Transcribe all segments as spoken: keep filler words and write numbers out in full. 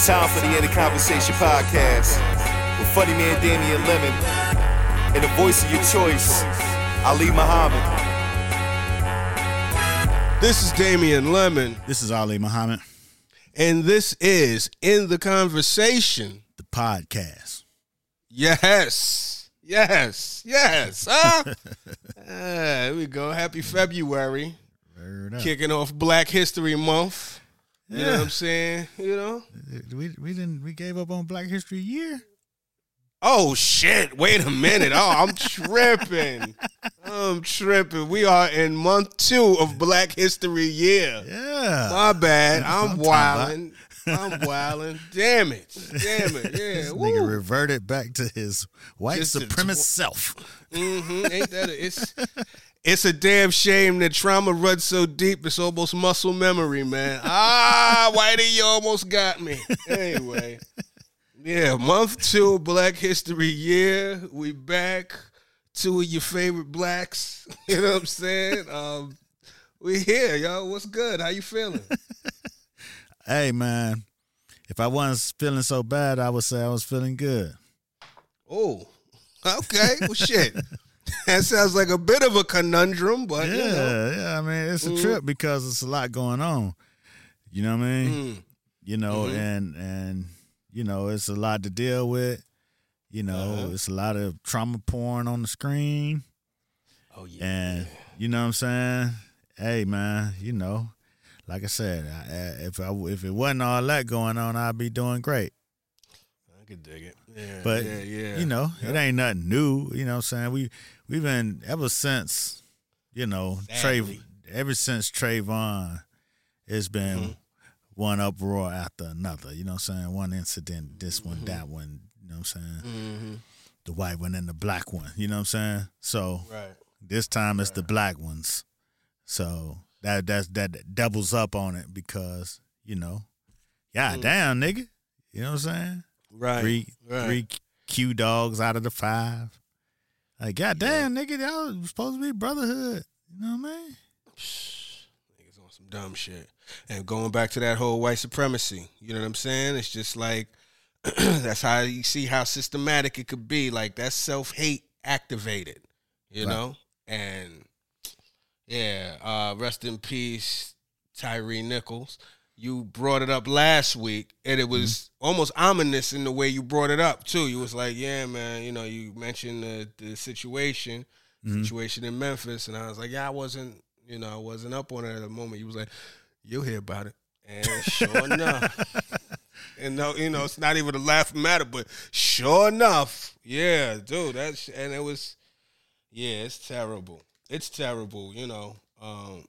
Time for the End of Conversation podcast with funny man Damian Lemon and the voice of your choice, Ali Muhammad. This is Damian Lemon. This is Ali Muhammad. And this is In the Conversation, the podcast. Yes. Yes. Yes. Huh? uh, there we go. Happy February. Kicking off Black History Month. You yeah. know what I'm saying? You know? We we didn't we gave up on Black History Year? Oh shit. Wait a minute. Oh, I'm tripping. I'm tripping. We are in month two of Black History Year. Yeah. My bad. I'm wilding. I'm wilding. Damn it. Damn it. Yeah. This Woo. nigga reverted back to his white Just supremacist tw- self. Mm-hmm. Ain't that a, it's It's a damn shame that trauma runs so deep it's almost muscle memory, man. Ah, Whitey, you almost got me. Anyway, yeah, month two, Black History Year. We back. Two of your favorite blacks. You know what I'm saying? Um, we here, yo. What's good? How you feeling? Hey, man. If I wasn't feeling so bad, I would say I was feeling good. Oh, okay. Well, shit. That sounds like a bit of a conundrum, but yeah, you know. yeah. I mean, it's a mm. trip because it's a lot going on. You know what I mean? Mm. You know, mm-hmm. and and you know, it's a lot to deal with. You know, uh-huh. it's a lot of trauma porn on the screen. Oh yeah. And you know what I'm saying? Hey, man, you know, like I said, I, if I if it wasn't all that going on, I'd be doing great. I could dig it. Yeah, but, yeah, yeah. you know, yep. it ain't nothing new. You know what I'm saying? We, we've been, ever since, you know, Trey, ever since Trayvon, it's been mm-hmm. one uproar after another. You know what I'm saying? One incident, this one, mm-hmm. that one. You know what I'm saying? Mm-hmm. The white one and the black one. You know what I'm saying? So right. this time it's right. the black ones. So that that's, that doubles up on it because, you know, god mm. damn, nigga. You know what I'm saying? Right. Three, right. three Q dogs out of the five. Like, goddamn, yeah. nigga, that was supposed to be brotherhood. You know what I mean? Niggas on some dumb shit. And going back to that whole white supremacy, you know what I'm saying? It's just like, that's how you see how systematic it could be. Like, that's self-hate activated, you right. know? And, yeah, uh, rest in peace, Tyree Nichols. You brought it up last week, and it was mm-hmm. almost ominous in the way you brought it up, too. You was like, yeah, man, you know, you mentioned the, the situation, mm-hmm. situation in Memphis, and I was like, yeah, I wasn't, you know, I wasn't up on it at the moment. You was like, you'll hear about it. And sure enough, and no, you know, it's not even a laugh matter, but sure enough, yeah, dude, that's, and it was, yeah, it's terrible. It's terrible, you know. Um,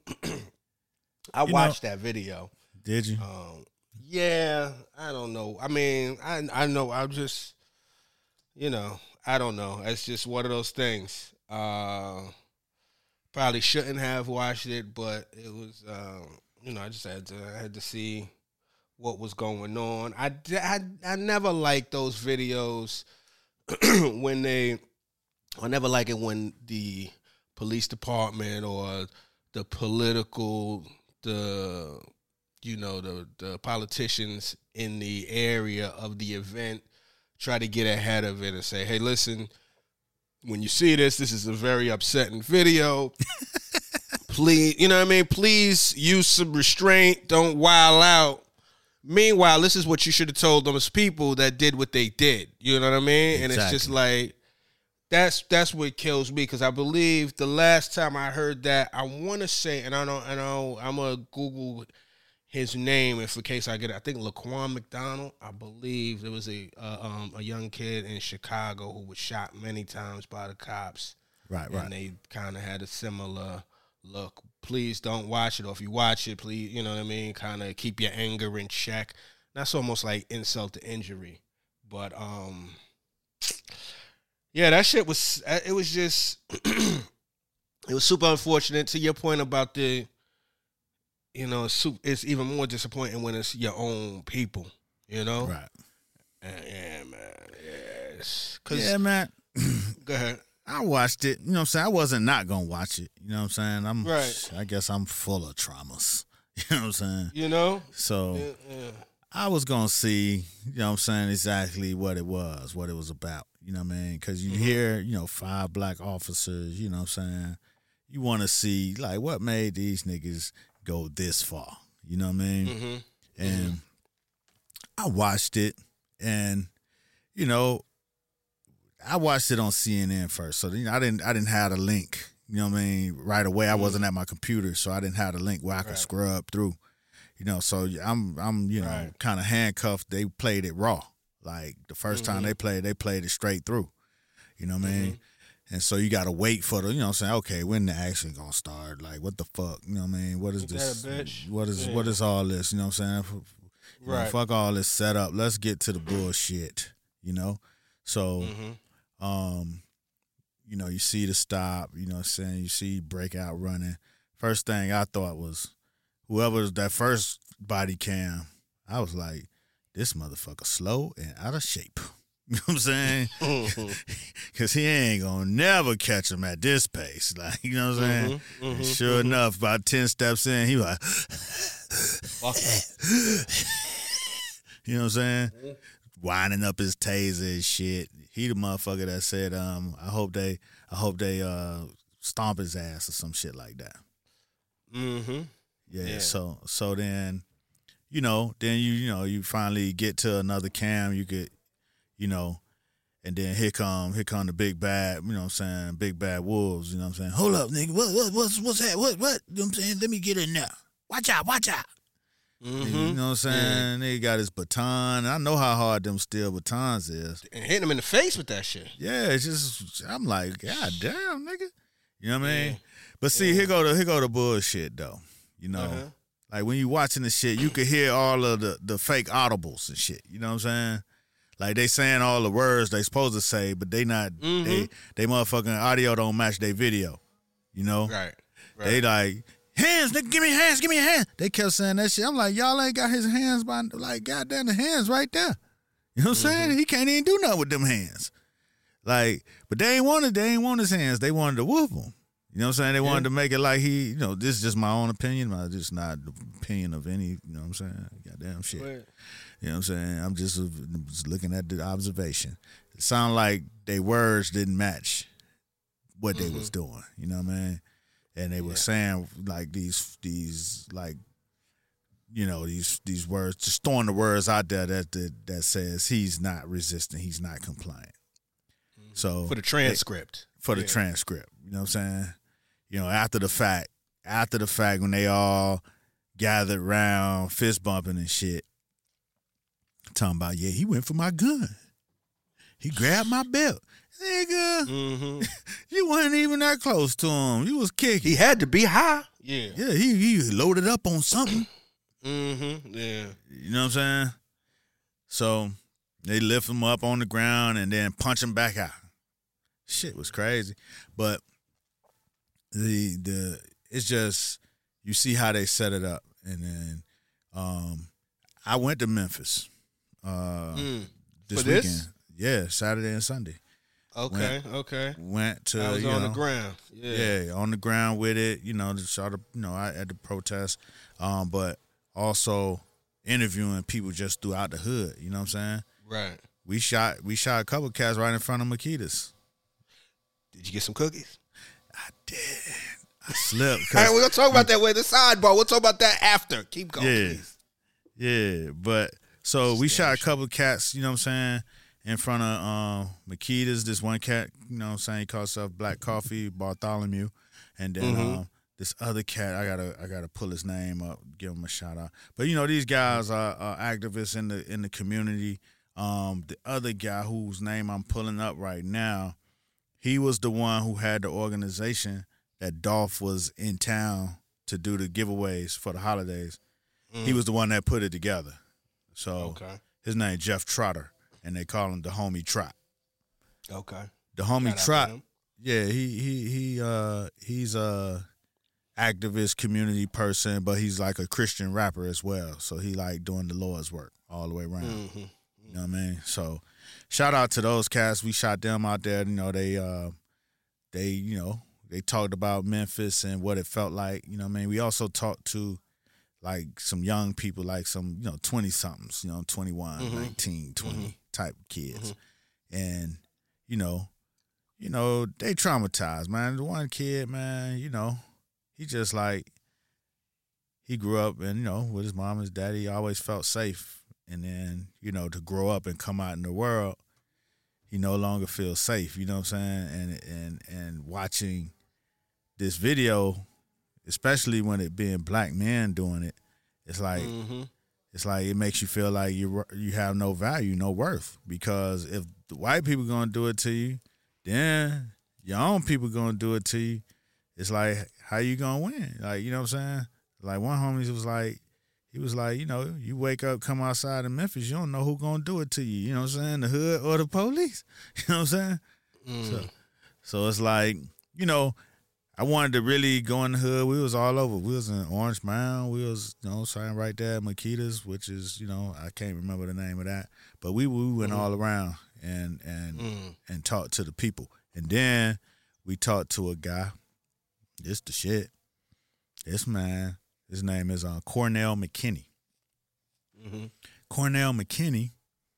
I you watched know, that video. Did you? Um, yeah, I don't know. I mean, I I know. I just, you know, I don't know. It's just one of those things. Uh, probably shouldn't have watched it, but it was, um, you know, I just had to I had to see what was going on. I, I, I never liked those videos when they. I never like it when the police department or the political the. you know, the, the politicians in the area of the event try to get ahead of it and say, hey, listen, when you see this, this is a very upsetting video. Please, you know what I mean? Please use some restraint. Don't wild out. Meanwhile, this is what you should have told those people that did what they did. You know what I mean? Exactly. And it's just like, that's that's what kills me, because I believe the last time I heard that, I want to say, and I know, I know I'm going to Google his name, if in case I get it, I think Laquan McDonald, I believe there was a uh, um, a young kid in Chicago who was shot many times by the cops. Right, and right. And they kind of had a similar look. Please don't watch it, or if you watch it, please, you know what I mean, kind of keep your anger in check. That's almost like insult to injury. But, um, yeah, that shit was, it was just, it was super unfortunate. To your point about the, you know, it's, it's even more disappointing when it's your own people, you know? Right. And, yeah, man. Yes. Yeah, man. Go ahead. I watched it. You know what I'm saying? I wasn't not going to watch it. You know what I'm saying? I'm, right. I guess I'm full of traumas. You know what I'm saying? You know? So, yeah, yeah. I was gonna see, you know what I'm saying, exactly what it was, what it was about. You know what I mean? Because you mm-hmm. hear, you know, five black officers, you know what I'm saying? You want to see, like, what made these niggas go this far? You know what I mean? Mm-hmm. And mm-hmm. I watched it, and, you know, I watched it on C N N first. So, you know, I didn't I didn't have the link, you know what I mean, right away. I wasn't at my computer, so I didn't have the link where I could right. scrub through. You know, so I'm, I'm, you know, right. kind of handcuffed. They played it raw. Like, the first mm-hmm. time they played, they played it straight through. You know what I mm-hmm. mean? And so you got to wait for the, you know what I'm saying, okay, when the action going to start? Like, what the fuck? You know what I mean? What is Ain't this? That a bitch? What is yeah. what is all this? You know what I'm saying? You right. know, fuck all this setup. Let's get to the bullshit, you know? So, mm-hmm. um, you know, you see the stop, you know what I'm saying? You see breakout running. First thing I thought was, whoever was that first body cam, I was like, this motherfucker slow and out of shape. You know what I'm saying? Because he ain't going to never catch him at this pace. Like, you know what I'm saying? Mm-hmm, mm-hmm, sure mm-hmm. enough, about ten steps in, he was like, you know what I'm saying? Mm-hmm. Winding up his taser and shit. He the motherfucker that said, um, I hope they I hope they uh, stomp his ass or some shit like that. Mm-hmm. Yeah, yeah, so so then, you know, then you you know, you finally get to another cam, you get, you know, and then here come here come the big bad, you know what I'm saying, big bad wolves, you know what I'm saying? Hold up, nigga, what what what's what's that? What what? You know what I'm saying? Let me get in there. Watch out, watch out. Mm-hmm. You know what I'm saying? Yeah. They got his baton. I know how hard them steel batons is. And hitting him in the face with that shit. Yeah, it's just, I'm like, God damn, nigga. You know what I mean? Yeah. But see, yeah. here go the here go the bullshit though. You know, uh-huh. like when you watching the shit, you could hear all of the, the fake audibles and shit. You know what I'm saying? Like they saying all the words they supposed to say, but they not mm-hmm. they they motherfucking audio don't match their video. You know? Right. right. They like, hands, nigga, give me your hands, give me your hands. They kept saying that shit. I'm like, y'all ain't got his hands by like goddamn the hands right there. You know what I'm mm-hmm. saying? He can't even do nothing with them hands. Like, but they ain't wanted they ain't want his hands. They wanted to whoop him. You know what I'm saying? They wanted yeah. to make it like he, you know, this is just my own opinion. My just not the opinion of any, you know what I'm saying? Goddamn shit. Right. You know what I'm saying? I'm just, uh, just looking at the observation. It sounded like their words didn't match what mm-hmm. they was doing. You know what I mean? And they were yeah. saying like these, these like, you know, these these words, just throwing the words out there that that, that says he's not resisting, he's not compliant. Mm-hmm. So for the transcript. They, for the yeah. transcript. You know what I'm saying? You know, after the fact, after the fact, when they all gathered around, fist bumping and shit, talking about, yeah, he went for my gun. He grabbed my belt. Nigga, mm-hmm. you wasn't even that close to him. You was kicking. He had to be high. Yeah. Yeah, he, he loaded up on something. Mm-hmm. Yeah. You know what I'm saying? So they lift him up on the ground and then punch him back out. Shit was crazy. But the the it's just, you see how they set it up. And then um, I went to Memphis uh, mm. this For weekend. This? Yeah, Saturday and Sunday. Okay, went, okay. Went to, I was you on know, the ground. Yeah. yeah, on the ground with it, you know, to sort of, you know, at the protest, um, but also interviewing people just throughout the hood, you know what I'm saying? Right. We shot we shot a couple cats right in front of Makeda's. Did you get some cookies? I did. I slipped. All right, we're going to talk about that with the sidebar. We'll talk about that after. Keep going, yeah. please. Yeah, but so we shot a couple cats, you know what I'm saying, in front of um, Makeda's. This one cat, you know what I'm saying, he called himself Black Coffee, Bartholomew. And then mm-hmm. um, this other cat, I gotta I gotta pull his name up, give him a shout out. But you know, these guys are, are activists in the in the community. Um, the other guy whose name I'm pulling up right now, he was the one who had the organization that Dolph was in town to do the giveaways for the holidays. Mm. He was the one that put it together. So okay. his name Jeff Trotter, and they call him the Homie Trot. Okay. The Homie Trot. Yeah, he he he uh he's a activist community person, but he's like a Christian rapper as well. So he like doing the Lord's work all the way around. Mm-hmm. You know what I mean? So shout out to those cats. We shot them out there. You know, they uh they, you know, they talked about Memphis and what it felt like. You know what I mean? We also talked to like some young people, like some, you know, twenty-somethings, you know, twenty-one, mm-hmm. nineteen, twenty mm-hmm. type kids. Mm-hmm. And, you know, you know, they traumatized, man. The one kid, man, you know, he just like, he grew up and, you know, with his mom and his daddy, he always felt safe. And then, you know, to grow up and come out in the world, he no longer feels safe, you know what I'm saying? And and and watching this video, especially when it being black men doing it, it's like mm-hmm. it's like it makes you feel like you you have no value, no worth. Because if the white people gonna do it to you, then your own people gonna do it to you. It's like, how you gonna win? Like, you know what I'm saying? Like one homie was like, he was like, you know, you wake up, come outside in Memphis, you don't know who gonna do it to you. You know what I'm saying? The hood or the police. You know what I'm saying? Mm. So, so it's like, you know, I wanted to really go in the hood. We was all over. We was in Orange Mound. We was, you know, sign right there at Makita's, which is, you know, I can't remember the name of that. But we we went mm. all around and and mm. and talked to the people. And then we talked to a guy. This the shit. This man. His name is uh, Cornell McKinney. Mm-hmm. Cornell McKinney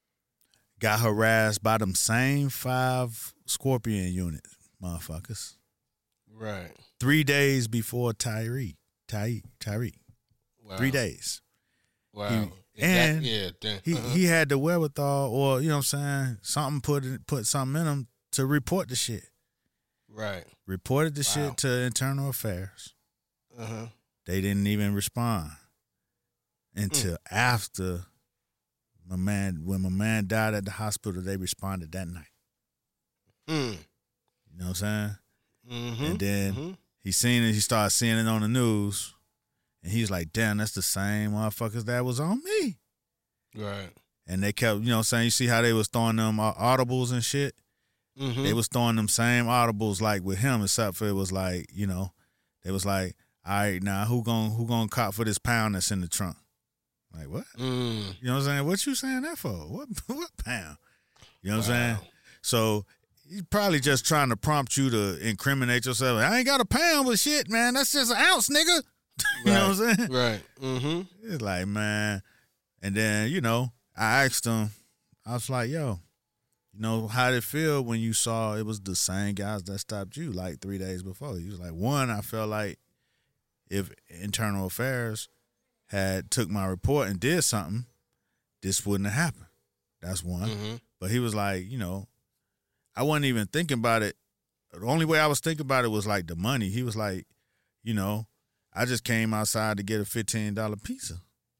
got harassed by them same five Scorpion units, motherfuckers. Right. Three days before Tyreek. Ty- Tyreek. Wow. Three days. Wow. He, and that, yeah, then, he, uh-huh. he had the wherewithal, or, you know what I'm saying, something put put something in him to report the shit. Right. Reported the wow. shit to Internal Affairs. Uh-huh. They didn't even respond until mm. after my man, when my man died at the hospital, they responded that night. Mm. You know what I'm saying? Mm-hmm. And then mm-hmm. he seen it, he started seeing it on the news, and he was like, damn, that's the same motherfuckers that was on me. Right. And they kept, you know what I'm saying, you see how they was throwing them audibles and shit? Mm-hmm. They was throwing them same audibles like with him, except for it was like, you know, they was like, all right, now who gon' who gonna cop for this pound that's in the trunk? Like what? Mm. You know what I'm saying? What you saying that for? What what pound? You know what wow. I'm saying? So he's probably just trying to prompt you to incriminate yourself. I ain't got a pound with shit, man. That's just an ounce, nigga. you right. know what I'm saying? Right. Mm-hmm. It's like, man. And then, you know, I asked him, I was like, yo, you know, how did it feel when you saw it was the same guys that stopped you like three days before? He was like, one, I felt like if Internal Affairs had took my report and did something, this wouldn't have happened. That's one. Mm-hmm. But he was like, you know, I wasn't even thinking about it. The only way I was thinking about it was like the money. He was like, you know, I just came outside to get a fifteen dollar pizza.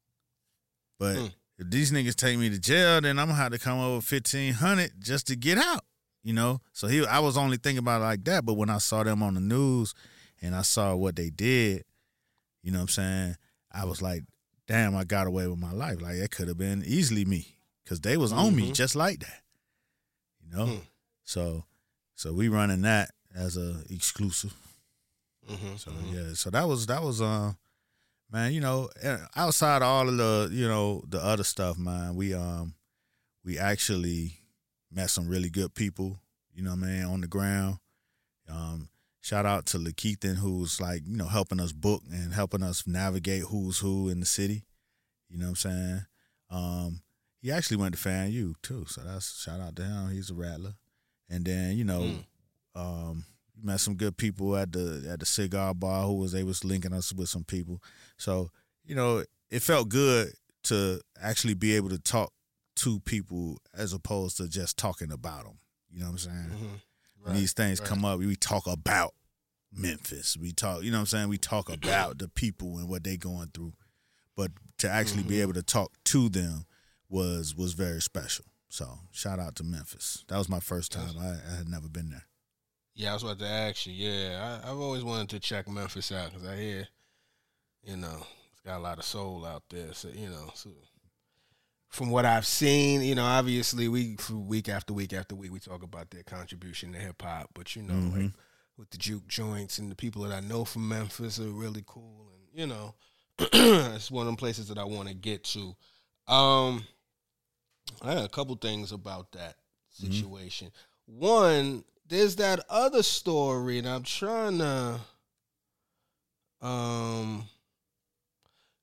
But mm. if these niggas take me to jail, then I'm going to have to come over fifteen hundred dollars just to get out, you know? So he, I was only thinking about it like that. But when I saw them on the news and I saw what they did, you know what I'm saying? I was like, damn, I got away with my life. Like, it could have been easily me because they was on mm-hmm. me just like that, you know? Mm. So so we running that as a exclusive. Mm-hmm. So, mm-hmm. yeah, so that was, that was uh, man, you know, outside of all of the, you know, the other stuff, man, we um we actually met some really good people, you know what I mean, on the ground. Um, Shout out to Lakeithan, who's like, you know, helping us book and helping us navigate who's who in the city. You know what I'm saying? Um, he actually went to FAMU too, so that's shout out to him. He's a rattler. And then, you know, mm. um, met some good people at the at the cigar bar who was they was linking us with some people. So, you know, it felt good to actually be able to talk to people as opposed to just talking about them. You know what I'm saying? Mm-hmm. Right, when these things right. come up, we talk about Memphis. We talk, you know what I'm saying? We talk about the people and what they going through. But to actually mm-hmm. be able to talk to them was was very special. So shout out to Memphis. That was my first time. I, I had never been there. Yeah, I was about to ask you. Yeah, I, I've always wanted to check Memphis out because I hear, you know, it's got a lot of soul out there. So, you know, so from what I've seen, you know, obviously we week after week after week we talk about their contribution to hip hop, but you know, mm-hmm. like with the juke joints and the people that I know from Memphis are really cool, and you know, it's one of them places that I want to get to. Um, I had a couple things about that situation. Mm-hmm. One, there's that other story, and I'm trying to, um.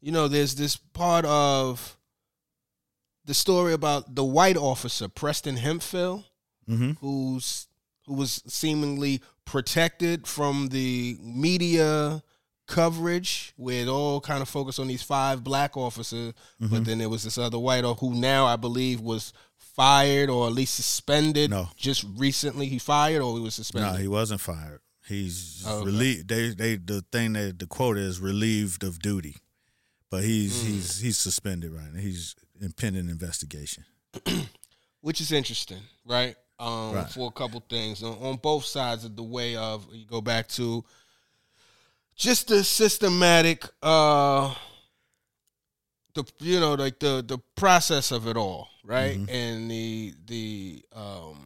you know, there's this part of the story about the white officer, Preston Hemphill, Mm-hmm. who's who was seemingly protected from the media coverage where it all kind of focused on these five black officers, Mm-hmm. but then there was this other white officer who now I believe was fired or at least suspended. No. Just recently he fired or he was suspended? No, he wasn't fired. He's Oh, okay. relieved. They, they, the thing that the quote is relieved of duty, but he's Mm. he's he's suspended right now. He's in pending investigation. Which is interesting, right? Um, Right. For a couple things on, on both sides of the way of you go back to just the systematic, uh, the you know like the the process of it all, right? Mhm. And the the um,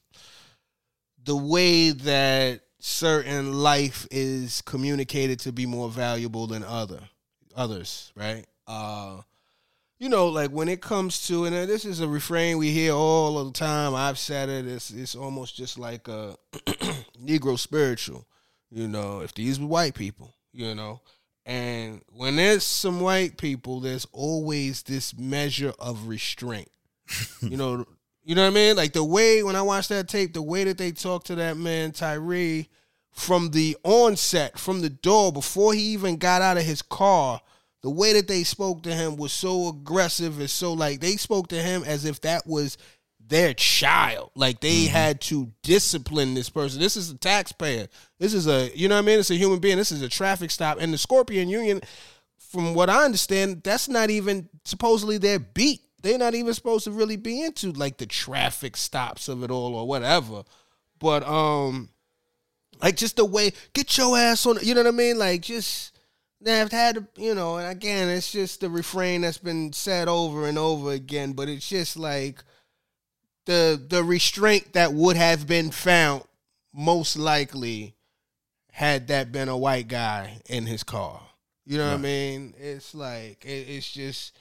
the way that certain life is communicated to be more valuable than other others, right? Uh, You know, like when it comes to, and this is a refrain we hear all of the time. I've said it. It's it's almost just like a Negro spiritual. You know, if these were white people, you know, and when there's some white people, there's always this measure of restraint. you know, you know what I mean? Like the way when I watched that tape, the way that they talked to that man Tyree from the onset, from the door before he even got out of his car. The way that they spoke to him was so aggressive and so like they spoke to him as if that was their child. Like they mm-hmm. had to discipline this person. This is a taxpayer. This is a, you know what I mean? It's a human being. This is a traffic stop. And the Scorpion Union, from what I understand, that's not even supposedly their beat. They're not even supposed to really be into like the traffic stops of it all or whatever. But um, like just the way, get your ass on, you know what I mean? Like just... They've had, you know, and again, it's just the refrain that's been said over and over again, but it's just like the the restraint that would have been found most likely had that been a white guy in his car. You know right. what I mean? It's like, it, it's just,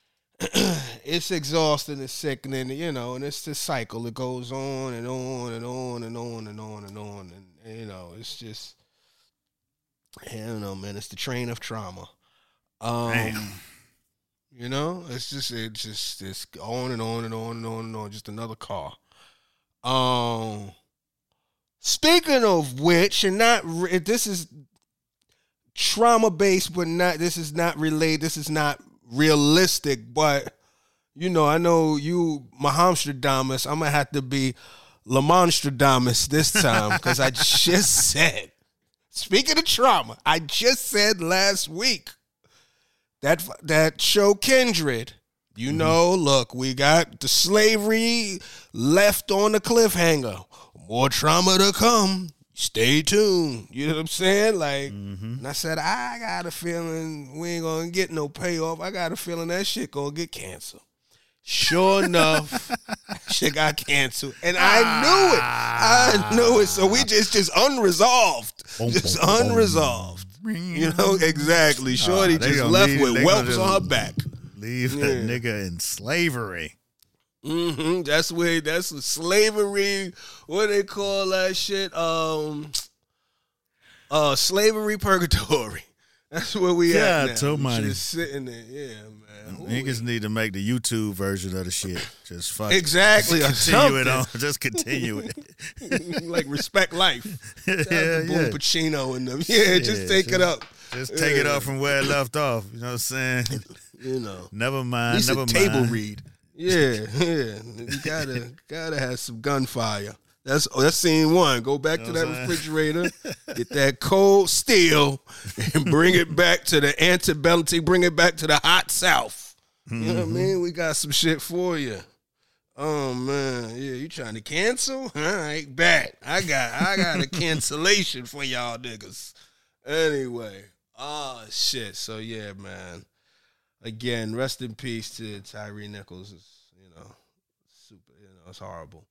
it's exhausting and sickening, you know, and it's the cycle. It goes on and on and on and on and on and on. And, and you know, it's just, I don't know, man. It's the train of trauma. Um, Damn. You know, it's just, it's just, it's on and on and on and on and on. Just another car. Um, speaking of which, and not, this is trauma based, but not, this is not related. This is not realistic, but you know, I know you, Mahamstradamus. I'm gonna have to be Lamonstradamus this time because I just said. Speaking of trauma, I just said last week that that show Kindred, you mm-hmm. know, look, we got the slavery left on the cliffhanger. More trauma to come. Stay tuned. You know what I'm saying? Like, mm-hmm. and I said, I got a feeling we ain't going to get no payoff. I got a feeling that shit going to get canceled. Sure enough, shit got canceled. And I knew it. I knew it. So we just, just unresolved. Just unresolved. You know, exactly. Shorty uh, just left leave, with whelps on her back. Leave yeah. that nigga in slavery. Mm-hmm. That's where, that's slavery, what do they call that shit? Um, uh, slavery purgatory. That's where we yeah, at now. too money. Just sitting there. Yeah, man. Ooh. Niggas need to make the YouTube version of the shit. Just fuck exactly. Just continue it on. Just continue it. Like Respect Life. Yeah, yeah. Boom Pacino and them. Yeah, just take just, it up. Just take yeah. it up from where it left off. You know what I'm saying? You know. Never mind. It's never a mind. table read. Yeah, yeah. You gotta gotta have some gunfire. That's oh, that's scene one. Go back you know to that refrigerator, get that cold steel, and bring it back to the antebellum. Bring it back to the hot South. Mm-hmm. You know what I mean? We got some shit for you. Oh man, yeah. You trying to cancel? All right, bet. I got I got a cancellation for y'all niggas. Anyway, oh shit. So yeah, man. Again, rest in peace to Tyree Nichols. It's, you know, super. You know, it's horrible.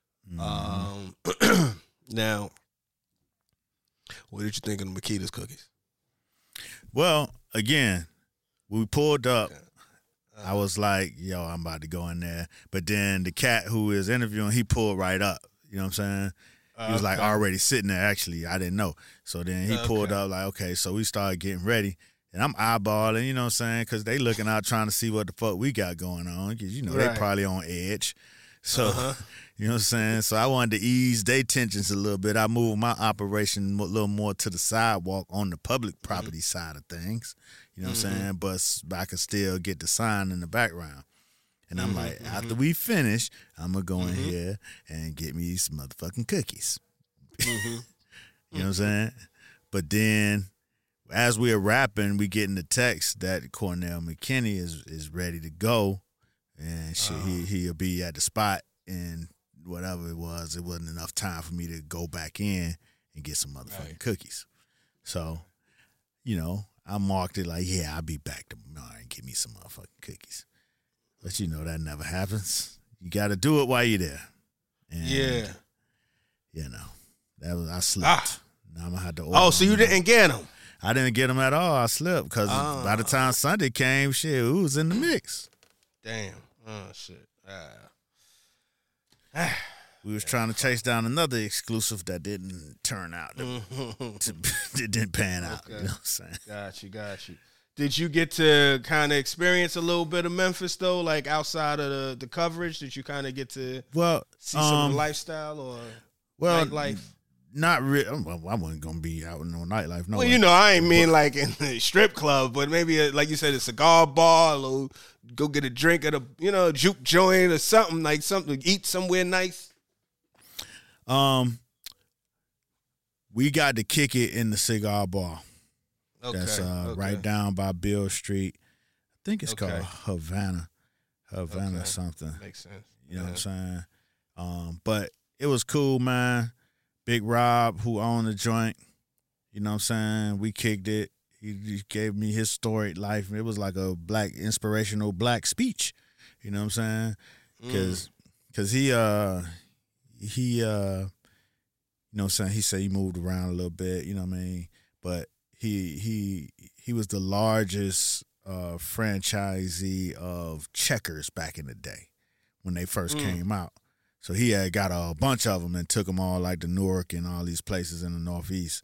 Mm-hmm. Um, now, what did you think of the Makeda's cookies? Well, again, we pulled up. Okay. Uh-huh. I was like, yo, I'm about to go in there. But then the cat who is interviewing, he pulled right up. You know what I'm saying? He was okay. like already sitting there, actually. I didn't know. So then he okay. pulled up like, okay, so we started getting ready. And I'm eyeballing, you know what I'm saying? Because they looking out trying to see what the fuck we got going on. Because, you know, Right. they probably on edge. So, Uh-huh. you know what I'm saying? So I wanted to ease their tensions a little bit. I moved my operation a little more to the sidewalk on the public property mm-hmm. side of things. You know what mm-hmm. I'm saying? But, but I could still get the sign in the background. And I'm mm-hmm. like, after mm-hmm. we finish, I'm going to go mm-hmm. in here and get me some motherfucking cookies. Mm-hmm. You know what I'm saying? But then, as we are rapping, we getting the text that Cornell McKinney is is ready to go, and shit, uh, he he'll be at the spot, and whatever it was, it wasn't enough time for me to go back in and get some motherfucking right. cookies. So, you know, I marked it like, yeah, I'll be back tomorrow and get me some motherfucking cookies. But you know that never happens. You got to do it while you're there. And, yeah. You know, that was I slipped. Ah. Now I'm gonna have to. Order Oh, so you didn't get them? I didn't get them at all. I slipped because uh, by the time Sunday came, shit, it was in the mix. Damn. Oh, shit. Uh, we was trying to chase down another exclusive that didn't turn out. To, to, it didn't pan out. Okay. You know what I'm saying? Got you, got you. Did you get to kind of experience a little bit of Memphis, though, like outside of the, the coverage? Did you kind of get to well, see some um, of the lifestyle or well, nightlife? Not really. Well, I wasn't gonna be out in no nightlife. No well, way. You know, I ain't mean like in the strip club, but maybe a, like you said, a cigar bar, a little, go get a drink at a you know juke joint or something like something. Eat somewhere nice. Um, we got to kick it in the cigar bar. Okay, that's uh, okay. right down by Bill Street. I think it's okay. called Havana, Havana okay. something. Makes sense. You know yeah. what I'm saying? Um, but it was cool, man. Big Rob, who owned the joint, you know what I'm saying? We kicked it. He, he gave me his storied life. It was like a black, inspirational black speech. You know what I'm saying? Because mm. cause he, uh, he, uh, you know what I'm saying? He said he moved around a little bit, you know what I mean? But he he he was the largest uh, franchisee of Checkers back in the day when they first mm. came out. So he had got a bunch of them and took them all like to Newark and all these places in the Northeast.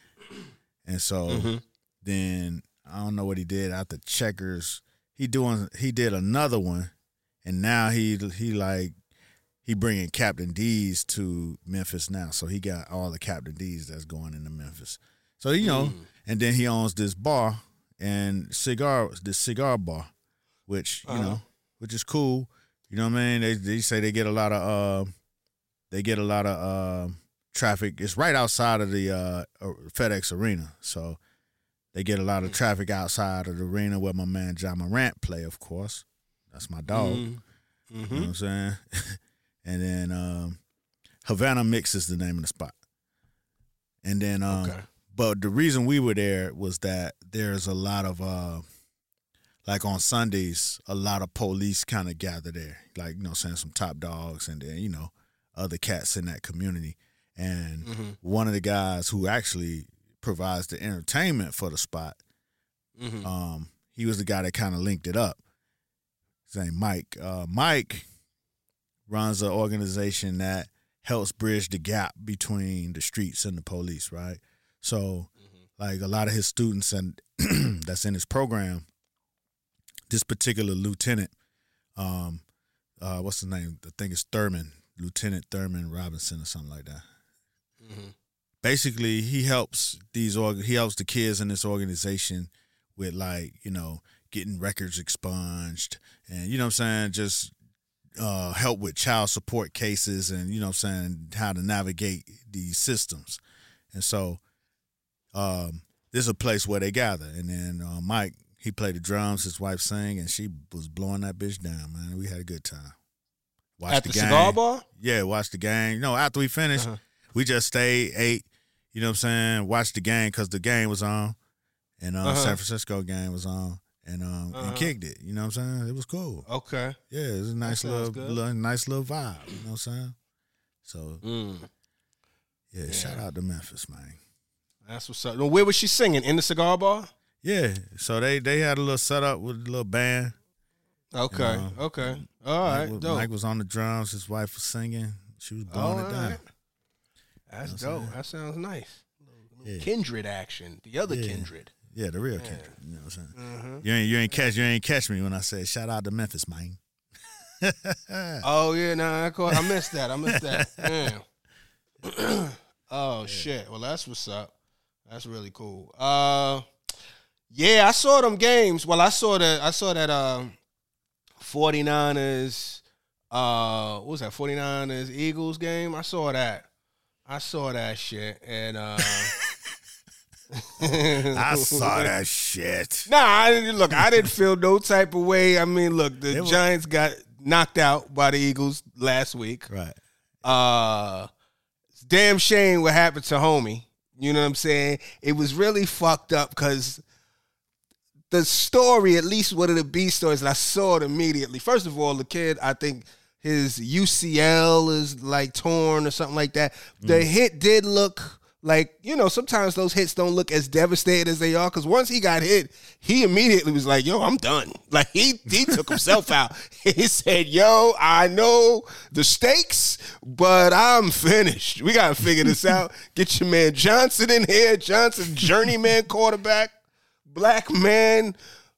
And so mm-hmm. then I don't know what he did after Checkers. He doing he did another one, and now he he like he bringing Captain D's to Memphis now. So he got all the Captain D's that's going into Memphis. So you know, mm. and then he owns this bar and cigar this cigar bar, which you uh-huh. know, which is cool. You know what I mean? They they say they get a lot of uh, they get a lot of uh, traffic. It's right outside of the uh, FedEx Arena, so they get a lot of traffic outside of the arena where my man John Morant play. Of course, that's my dog. Mm-hmm. You know what I'm saying? And then um, Havana Mix is the name of the spot. And then, um, okay. but the reason we were there was that there's a lot of. Uh, Like on Sundays, a lot of police kind of gather there, like, you know, saying some top dogs and then, you know, other cats in that community. And mm-hmm. one of the guys who actually provides the entertainment for the spot, mm-hmm. um, he was the guy that kind of linked it up. His name Mike. Uh, Mike runs an organization that helps bridge the gap between the streets and the police, right? So, mm-hmm. like, a lot of his students and that's in his program, this particular lieutenant, um, uh, what's his name? I think it's Thurman, Lieutenant Thurman Robinson or something like that. Mm-hmm. Basically, he helps these org- he helps the kids in this organization with, like, you know, getting records expunged and, you know what I'm saying, just uh, help with child support cases and, you know what I'm saying, how to navigate these systems. And so um, this is a place where they gather. And then uh, Mike, he played the drums, his wife sang, and she was blowing that bitch down, man. We had a good time. Watched At the, the gang. cigar bar? Yeah, watched the gang. No, after we finished, uh-huh. we just stayed, ate, you know what I'm saying, watched the game because the game was on, and uh, uh-huh. San Francisco game was on, and um, uh-huh. and kicked it. You know what I'm saying? It was cool. Okay. Yeah, it was a nice little, little, nice little vibe. You know what I'm saying? So, mm. yeah, yeah, shout out to Memphis, man. That's what's up. Where was she singing? In the cigar bar? Yeah, so they, they had a little setup with a little band. Okay, and, uh, okay. All right, Mike was, dope. Mike was on the drums. His wife was singing. She was blowing All it down. Right. That's you know dope. That sounds nice. Yeah. Kindred action. The other yeah. kindred. Yeah, the real Kendrick. You know what I'm saying? Mm-hmm. You ain't you ain't catch you ain't catch me when I said shout out to Memphis, man. Oh yeah, no, nah, I caught, I missed that. I missed that. Damn. Oh yeah. Shit. Well, that's what's up. That's really cool. Uh, yeah, I saw them games. Well, I saw that. I saw that. Um, 49ers. Uh, what was that? 49ers Eagles game. I saw that. I saw that shit, and uh. I saw that shit. Nah, I didn't, look, I didn't feel no type of way. I mean, look, the was, Giants got knocked out by the Eagles last week. Right. Uh, it's damn shame what happened to homie. You know what I'm saying? It was really fucked up because the story, at least one of the B stories, and I saw it immediately. First of all, the kid, I think his U C L is like torn or something like that. The mm. hit did look like, you know, sometimes those hits don't look as devastating as they are, because once he got hit, he immediately was like, yo, I'm done. Like, he, he took himself out. He said, yo, I know the stakes, but I'm finished. We got to figure this out. Get your man Johnson in here. Johnson, journeyman quarterback. Black man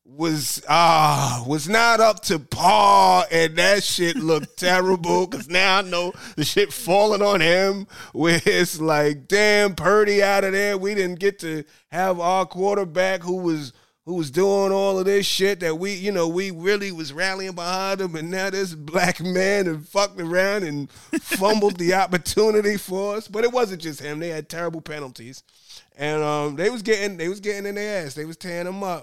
was uh, was not up to par, and that shit looked terrible, because now I know the shit falling on him, where it's like, damn, Purdy out of there. We didn't get to have our quarterback who was who was doing all of this shit that we, you know, we really was rallying behind him, and now this black man and fucked around and fumbled the opportunity for us. But it wasn't just him. They had terrible penalties, and um, they was getting they was getting in their ass. They was tearing them up.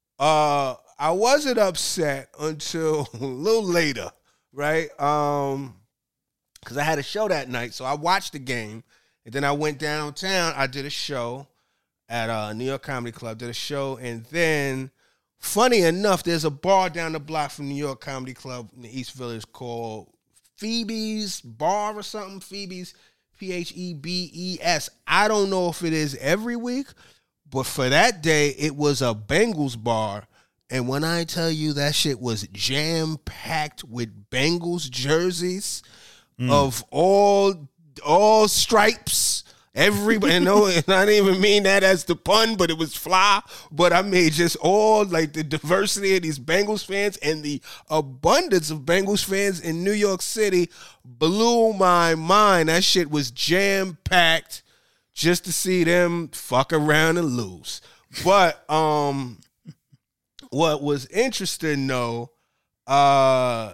Uh, I wasn't upset until a little later, right? Um, because I had a show that night, so I watched the game, and then I went downtown. I did a show at uh, New York Comedy Club, did a show, and then, funny enough, there's a bar down the block from New York Comedy Club in the East Village called Phoebe's Bar or something, Phoebe's, P H E B E S. I don't know if it is every week, but for that day, it was a Bengals bar. And when I tell you that shit was jam-packed with Bengals jerseys mm. of all all stripes, everybody, no, and I didn't even mean that as the pun, but it was fly. But I mean, just all, like, the diversity of these Bengals fans and the abundance of Bengals fans in New York City blew my mind. That shit was jam-packed. Just to see them fuck around and lose. But um, what was interesting though, uh,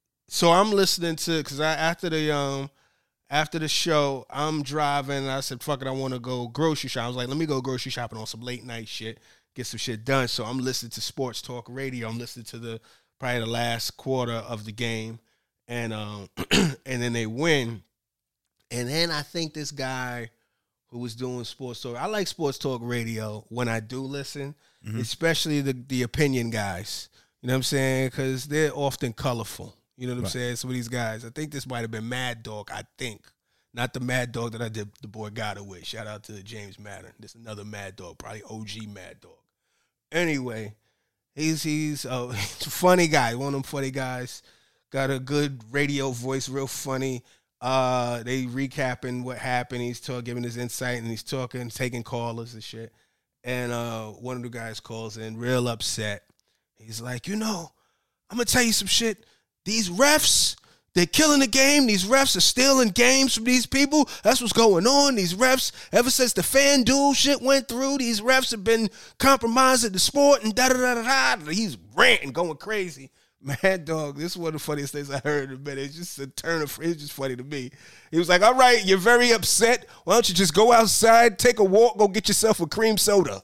so I'm listening to, because I after the um after the show, I'm driving. And I said, "Fuck it, I want to go grocery shop." I was like, "Let me go grocery shopping on some late night shit, get some shit done." So I'm listening to Sports Talk Radio. I'm listening to the probably the last quarter of the game, and um, and then they win, and then I think this guy who was doing Sports Talk. I like Sports Talk Radio when I do listen, mm-hmm. especially the, the opinion guys. You know what I'm saying? Because they're often colorful. You know what I'm right. saying? Some of these guys. I think this might have been Mad Dog, I think. Not the Mad Dog that I did the Borgata with. Shout out to James Madden. This is another Mad Dog, probably O G Mad Dog. Anyway, he's, he's, a, he's a funny guy, one of them funny guys. Got a good radio voice, real funny. Uh, they recapping what happened. He's talking, giving his insight, and he's talking, taking callers and shit. And uh, one of the guys calls in, real upset. He's like, you know, I'm gonna tell you some shit. These refs, they're killing the game. These refs are stealing games from these people. That's what's going on. These refs, ever since the FanDuel shit went through, these refs have been compromising the sport and da da da da da. He's ranting, going crazy. Mad Dog, this is one of the funniest things I heard in a minute. It's just a turn of, it's just funny to me. He was like, all right, you're very upset. Why don't you just go outside, take a walk, go get yourself a cream soda.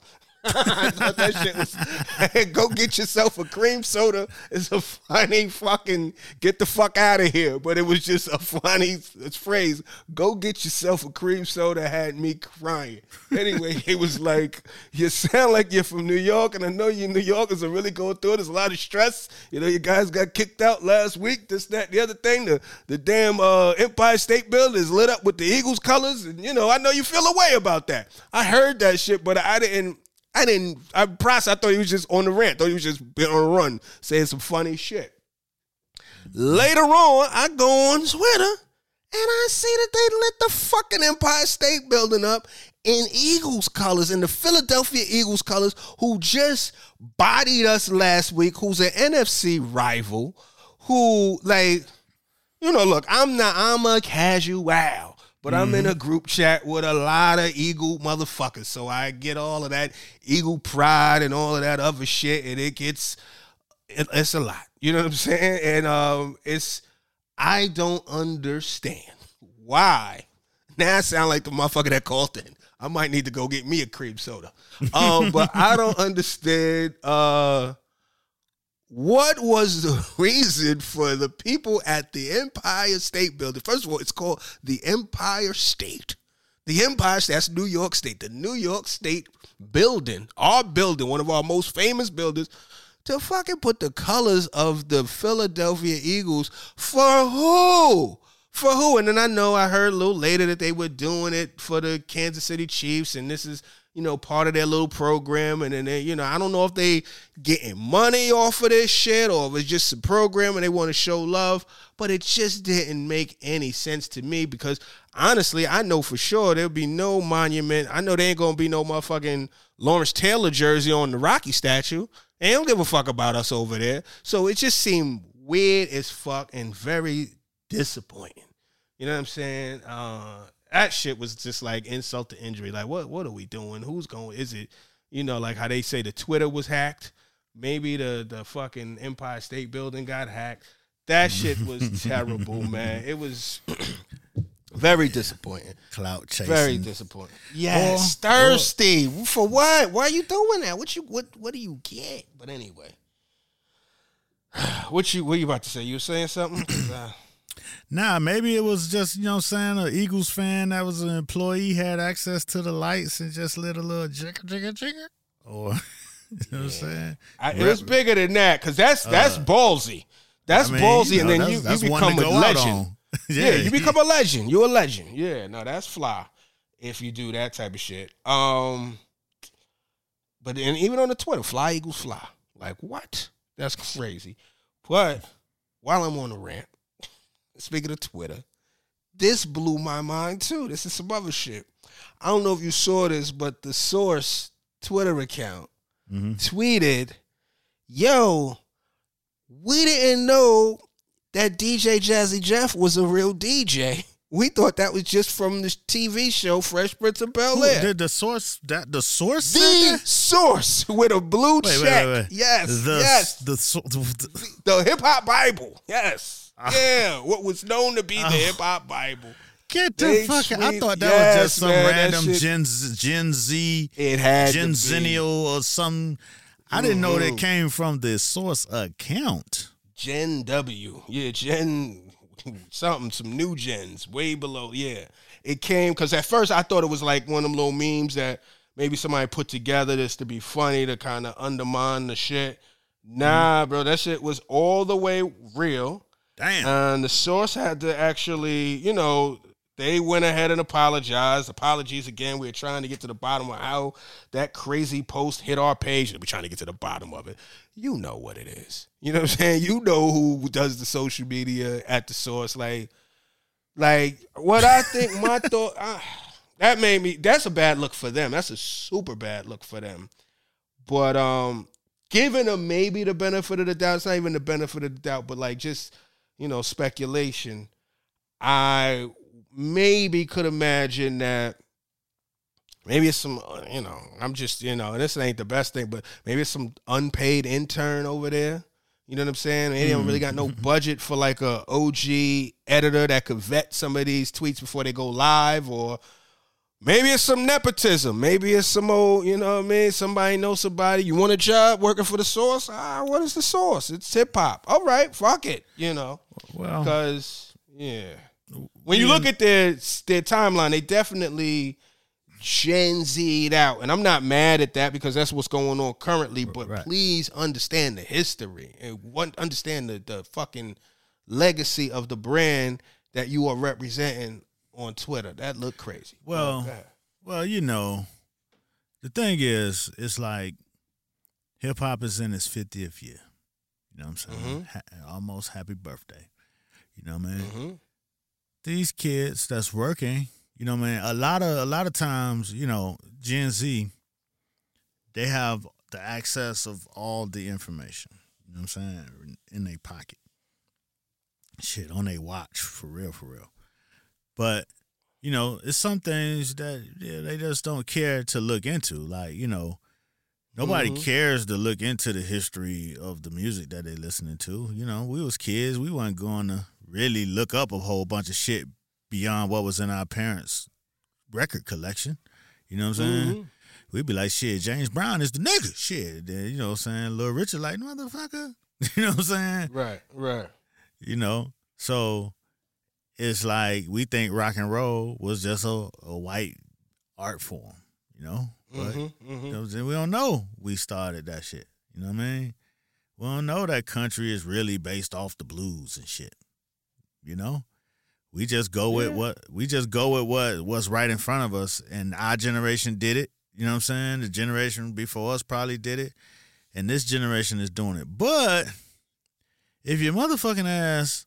I thought that shit was, go get yourself a cream soda. It's a funny fucking, get the fuck out of here. But it was just a funny phrase. Go get yourself a cream soda had me crying. Anyway, it was like, you sound like you're from New York, and I know you New Yorkers are really going through it. There's a lot of stress. You know, you guys got kicked out last week, this, that, the other thing. The, the damn uh, Empire State Building is lit up with the Eagles colors. And, you know, I know you feel a way about that. I heard that shit, but I didn't, I didn't, I processed, I thought he was just on the rant. I thought he was just been on a run, saying some funny shit. Later on, I go on Twitter, And I see that they lit the fucking Empire State Building up in Eagles colors, in the Philadelphia Eagles colors, who just bodied us last week, who's an N F C rival, who, like, you know, look, I'm not, I'm a casual, but I'm mm-hmm. in a group chat with a lot of Eagle motherfuckers, so I get all of that Eagle pride and all of that other shit, and it gets, it, it's a lot. You know what I'm saying? And um, it's, I don't understand why. Now I sound like the motherfucker that called in. I might need to go get me a cream soda. Um, but I don't understand uh, what was the reason for the people at the Empire State Building. First of all, it's called the Empire State. The Empire State, that's New York State. The New York State building, our building, one of our most famous buildings, to fucking put the colors of the Philadelphia Eagles for who? For who? And then I know I heard a little later that they were doing it for the Kansas City Chiefs, and this is, you know, part of their little program. And then they, you know, I don't know if they getting money off of this shit or if it's just a program and they want to show love, but it just didn't make any sense to me because honestly, I know for sure there'll be no monument. I know there ain't gonna be no motherfucking Lawrence Taylor jersey on the Rocky statue. They don't give a fuck about us over there. So it just seemed weird as fuck and very disappointing. You know what I'm saying? Uh, that shit was just like insult to injury. Like, what what are we doing? Who's going? Is it, you know, like how they say the Twitter was hacked? Maybe the, the fucking Empire State Building got hacked. That shit was terrible, man. It was very disappointing. Clout chasing. Very disappointing. Yes, or, thirsty. Or, For what? Why are you doing that? What you what what do you get? But anyway. What you what you about to say? You were saying something? uh, Nah, maybe it was just, you know what I'm saying, an Eagles fan that was an employee had access to the lights and just lit a little jigger, jigger, jigger. Or, you know yeah. what I'm saying? I, it was bigger than that because that's, that's uh, ballsy. That's I mean, ballsy, you know, and then you, you become a legend. yeah. yeah, you become a legend. You're a legend. Yeah, no, that's fly if you do that type of shit. Um, But then even on the Twitter, fly Eagles fly. Like, what? That's crazy. But while I'm on the rant, speaking of Twitter, this blew my mind too. This is some other shit. I don't know if you saw this, but the Source Twitter account mm-hmm. tweeted, yo, we didn't know that D J Jazzy Jeff was a real D J. We thought that was just from the T V show Fresh Prince of Bel-Air. Did the Source, that the Source The Source with a blue wait, check. Wait, wait, wait. Yes, the, yes. The, the, the, the hip-hop Bible, yes. Yeah, what was known to be the hip hop Bible. Get the fuck out. I thought that yes, was just some man, random Gen Z, Gen Z, it had Gen Zennial or some. I didn't mm-hmm. know that came from the Source account. Gen W. Yeah, Gen something, some new gens, way below. Yeah. It came, because at first I thought it was like one of them little memes that maybe somebody put together just to be funny to kind of undermine the shit. Nah, mm-hmm. bro, that shit was all the way real. Damn. And the Source had to actually, you know, they went ahead and apologized. Apologies again. We were trying to get to the bottom of how that crazy post hit our page. We're trying to get to the bottom of it. You know what it is. You know what I'm saying? You know who does the social media at the Source. Like, like what I think, my thought, I, that made me, that's a bad look for them. That's a super bad look for them. But um, giving them maybe the benefit of the doubt, it's not even the benefit of the doubt, but like just, you know, speculation, I maybe could imagine that maybe it's some, you know, I'm just, you know, and this ain't the best thing, but maybe it's some unpaid intern over there. You know what I'm saying? They don't really got no budget for like a O G editor that could vet some of these tweets before they go live, or maybe it's some nepotism. Maybe it's some old, you know what I mean? Somebody knows somebody. You want a job working for the Source? Ah, what is the Source? It's hip hop. All right, fuck it. You know, well, because yeah, when you look at their their timeline, they definitely Gen Z'd out, and I'm not mad at that because that's what's going on currently. But right. please understand the history and understand the the fucking legacy of the brand that you are representing on Twitter. That looked crazy. Well, okay. well, you know, the thing is, it's like hip hop is in its fiftieth year. You know what I'm saying? Mm-hmm. Ha- almost happy birthday. You know what I mean? Mm-hmm. these kids that's working, you know, man, a lot of a lot of times, you know, Gen Z, they have the access of all the information. You know what I'm saying? In their pocket. Shit, on their watch, for real, for real. But, you know, it's some things that yeah, they just don't care to look into. Like, you know, nobody mm-hmm. cares to look into the history of the music that they listening to. You know, we was kids. We weren't going to really look up a whole bunch of shit beyond what was in our parents' record collection. You know what I'm saying? Mm-hmm. We'd be like, shit, James Brown is the nigga. Shit, you know what I'm saying? Lil Richard like, motherfucker. You know what I'm saying? Right, right. You know, so it's like we think rock and roll was just a, a white art form, you know? But mm-hmm, mm-hmm. You know, we don't know we started that shit. You know what I mean? We don't know that country is really based off the blues and shit. You know? We just go yeah. with what we just go with what what's right in front of us, and our generation did it. You know what I'm saying? The generation before us probably did it, and this generation is doing it. But if your motherfucking ass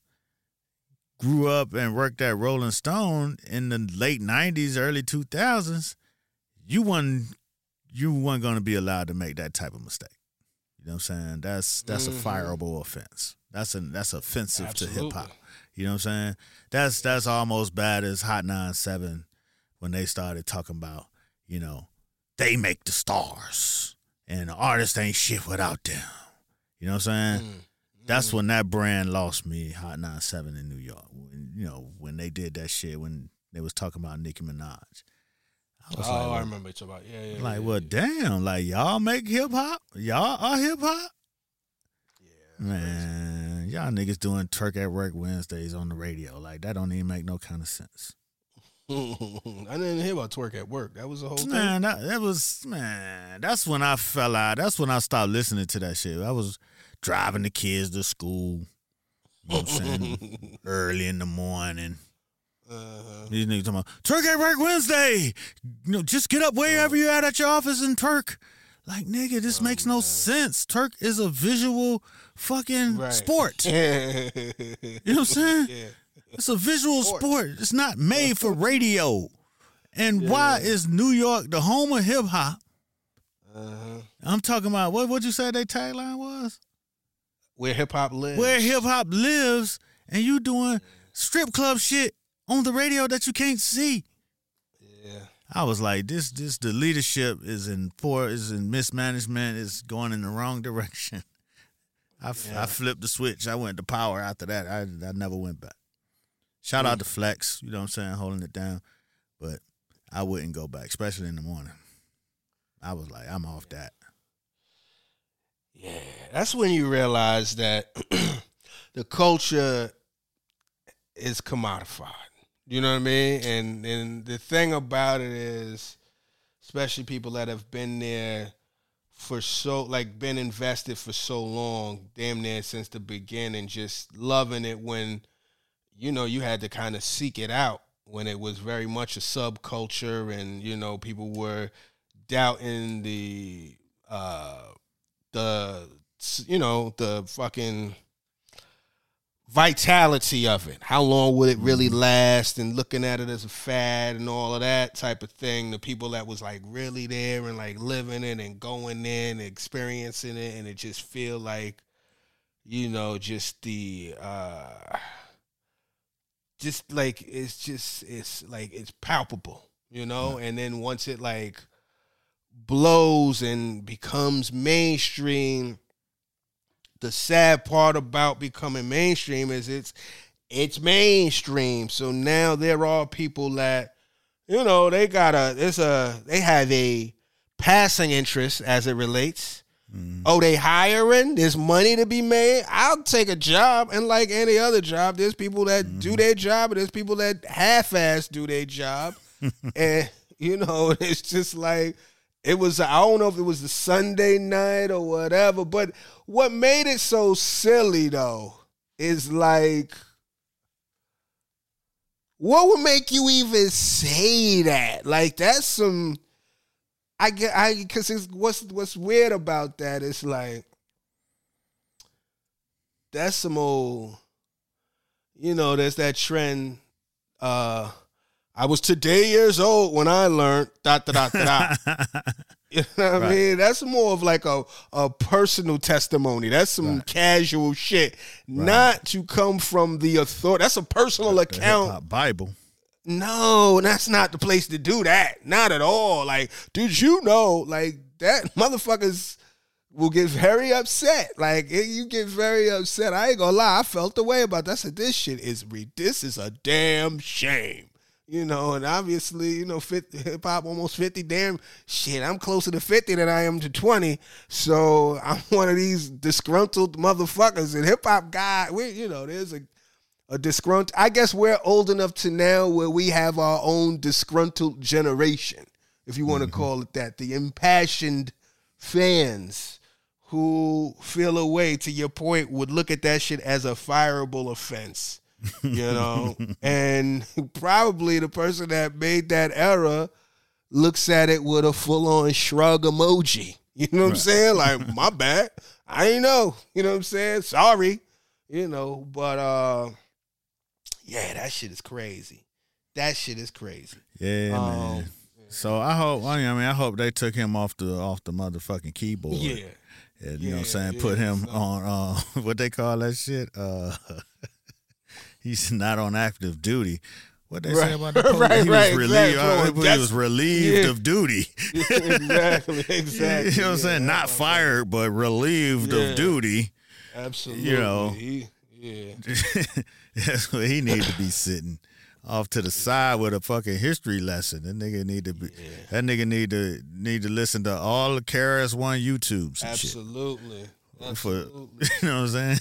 grew up and worked at Rolling Stone in the late nineties, early two thousands, you wasn't you weren't going to be allowed to make that type of mistake. You know what I'm saying? That's that's mm-hmm. a fireable offense. That's a, that's offensive Absolutely. to hip hop. You know what I'm saying? That's that's almost bad as Hot nine seven when they started talking about, you know, they make the stars and the artist ain't shit without them. You know what I'm saying? Mm. That's mm. when that brand lost me, Hot nine seven in New York. When, you know, when they did that shit, when they was talking about Nicki Minaj. I was oh, like, well, I remember you talking about, yeah, yeah. Like, yeah, well, yeah. damn, like, y'all make hip-hop? Y'all are hip-hop? Yeah. Man, crazy. Y'all niggas doing Twerk at Work Wednesdays on the radio. Like, that don't even make no kind of sense. I didn't hear about Twerk at Work. That was the whole thing. Man, that, that was man. That's when I fell out. That's when I stopped listening to that shit. I was driving the kids to school. You know what I'm saying? Early in the morning. Uh-huh. These niggas talking about Twerk at Work Wednesday. You know, just get up wherever you're at at your office and twerk. Like, nigga, this oh, makes no man. sense. Twerk is a visual fucking right. sport. You know what I'm saying? Yeah. It's a visual sport. sport. It's not made for radio. And yeah. why is New York the home of hip hop? Uh-huh. I'm talking about what? What you said their tagline was? Where hip hop lives. Where hip hop lives, and you doing strip club shit on the radio that you can't see. Yeah. I was like, this, this, the leadership is in poor, is in mismanagement, is going in the wrong direction. I, yeah. I flipped the switch. I went to power after that. I, I never went back. Shout out to Flex, you know what I'm saying, holding it down. But I wouldn't go back, especially in the morning. I was like, I'm off that. Yeah, that's when you realize that the culture is commodified. You know what I mean? And and the thing about it is, especially people that have been there for so, like, been invested for so long, damn near since the beginning, just loving it when, you know, you had to kind of seek it out when it was very much a subculture and, you know, people were doubting the, uh, the, you know, the fucking vitality of it. How long would it really last, and looking at it as a fad and all of that type of thing. The people that was like really there and like living it and going in and experiencing it, and it just feel like, you know, just the, uh, just like, it's just, it's like, it's palpable, you know? Yeah. And then once it like blows and becomes mainstream, the sad part about becoming mainstream is it's it's mainstream. So now there are people that, you know, they got a it's a they have a passing interest as it relates. Mm. Oh, they hiring? There's money to be made. I'll take a job, and like any other job, there's people that mm. do their job, and there's people that half-ass do their job. And you know, it's just like, it was, I don't know if it was the Sunday night or whatever, but what made it so silly, though, is like, what would make you even say that? Like, that's some, I get, I, because it's, what's, what's weird about that is like, that's some old, you know, there's that trend Uh, I was today years old when I learned da da da da. You know what right. I mean? That's more of like a, a personal testimony. That's some right. casual shit. Right. Not to come from the authority. That's a personal the, account. The Bible. No, that's not the place to do that. Not at all. Like, did you know, like, that motherfuckers will get very upset. Like, you get very upset. I ain't gonna lie. I felt the way about that. I said, this shit is, this is a damn shame. You know, and obviously, you know, hip hop almost fifty. Damn shit, I'm closer to fifty than I am to twenty. So I'm one of these disgruntled motherfuckers. And hip hop guy, we, you know, there's a a disgruntled. I guess we're old enough to now where we have our own disgruntled generation, if you want to mm-hmm. call it that. The impassioned fans who feel a way, to your point, would look at that shit as a fireable offense. You know, and probably the person that made that error looks at it with a full-on shrug emoji. You know what right. I'm saying? Like, my bad. I ain't know. You know what I'm saying? Sorry. You know, but uh, yeah, that shit is crazy. That shit is crazy. Yeah, um, man. So I hope. I mean, I hope they took him off the off the motherfucking keyboard. Yeah. And, you yeah, know what I'm saying? Yeah, Put him so. on uh, what they call that shit. Uh, He's not on active duty. What they right. say about the police? right, he, right, was relieved, exactly. uh, he was relieved yeah. of duty. exactly, exactly. You know what I'm saying? Yeah, not fired, but relieved yeah. of duty. Absolutely. You know. He, yeah. That's where he need to be sitting. Off to the side with a fucking history lesson. That nigga need to be yeah. that nigga need to need to listen to all the K R S One YouTubes and Absolutely. shit. Absolutely. For, you know what I'm saying?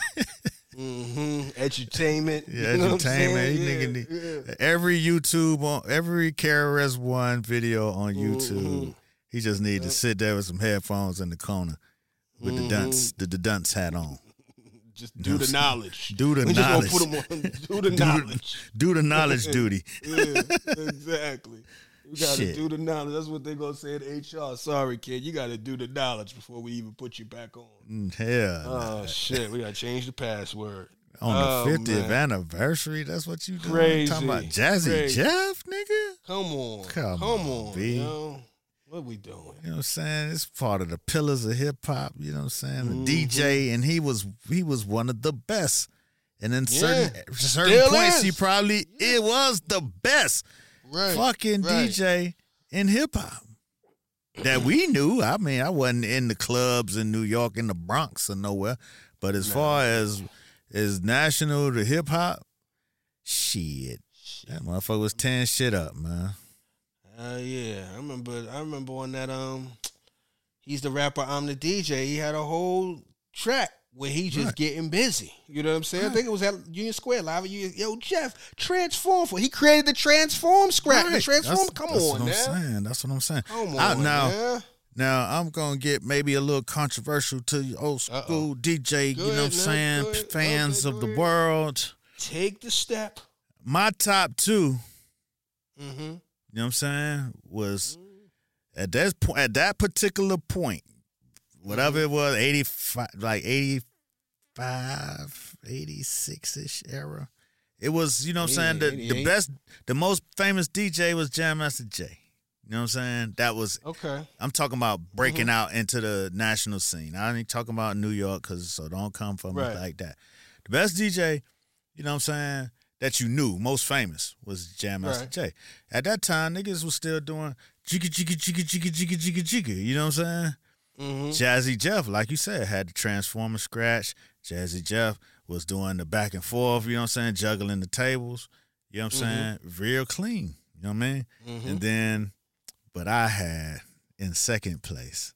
Mm-hmm. Edutainment. Yeah, you know edutainment. Yeah, nigga need, yeah. Every YouTube on every K R S One video on YouTube. Mm-hmm. He just need yep. to sit there with some headphones in the corner with mm-hmm. the dunce the, the dunce hat on. Just do the knowledge. Do the we knowledge. Just gonna put them on. Do the do knowledge. The, do the knowledge duty. Yeah, exactly. You gotta Shit. do the knowledge. That's what they gonna say at H R. Sorry, kid. You gotta do the knowledge before we even put you back on. Hell. Oh, nah. shit. We gotta change the password. On oh, the fiftieth man. anniversary, that's what you doing? Crazy. Talking about Jazzy Crazy. Jeff, nigga? Come on. Come, Come on, on B. You know? What we doing? You know what I'm saying? It's part of the pillars of hip hop, you know what I'm saying? The mm-hmm. D J, and he was he was one of the best. And in yeah. certain certain Still points, is. he probably yeah. it was the best right. fucking right. D J in hip hop that we knew. I mean, I wasn't in the clubs in New York, in the Bronx, or nowhere. But as nah. far as as national to hip hop, shit, shit, that motherfucker was tearing shit up, man. Uh, yeah, I remember. I remember on that. Um, he's the rapper. I'm the D J. He had a whole track where he just right. getting busy. You know what I'm saying? Right. I think it was at Union Square Live. Yo, Jeff, transform for. He created the transform scrap. Right. The transform. That's, come that's on, what I'm man. saying. That's what I'm saying. Come on, I, now, man. Now I'm gonna get maybe a little controversial to you old school Uh-oh. D J. Good, you know what I'm saying? Good. Fans okay, of the ahead. world. Take the step. My top two. Mm-hmm. You know what I'm saying? Was at that point, at that particular point, whatever it was, eighty-five, like eighty-five, eighty-six-ish era. It was, you know what I'm saying? The, the best, the most famous D J was Jam Master Jay. You know what I'm saying? That was, okay. I'm talking about breaking mm-hmm. out into the national scene. I ain't talking about New York, cause so don't come from right. me like that. The best D J, you know what I'm saying, that you knew, most famous, was Jam Master right. Jay. At that time, niggas was still doing jigga, jigga, jigga, jigga, jigga, jigga, jigga. You know what I'm saying? Mm-hmm. Jazzy Jeff, like you said, had the Transformer scratch. Jazzy Jeff was doing the back and forth, you know what I'm saying, juggling the tables. You know what I'm mm-hmm. saying? Real clean. You know what I mean? Mm-hmm. And then, but I had in second place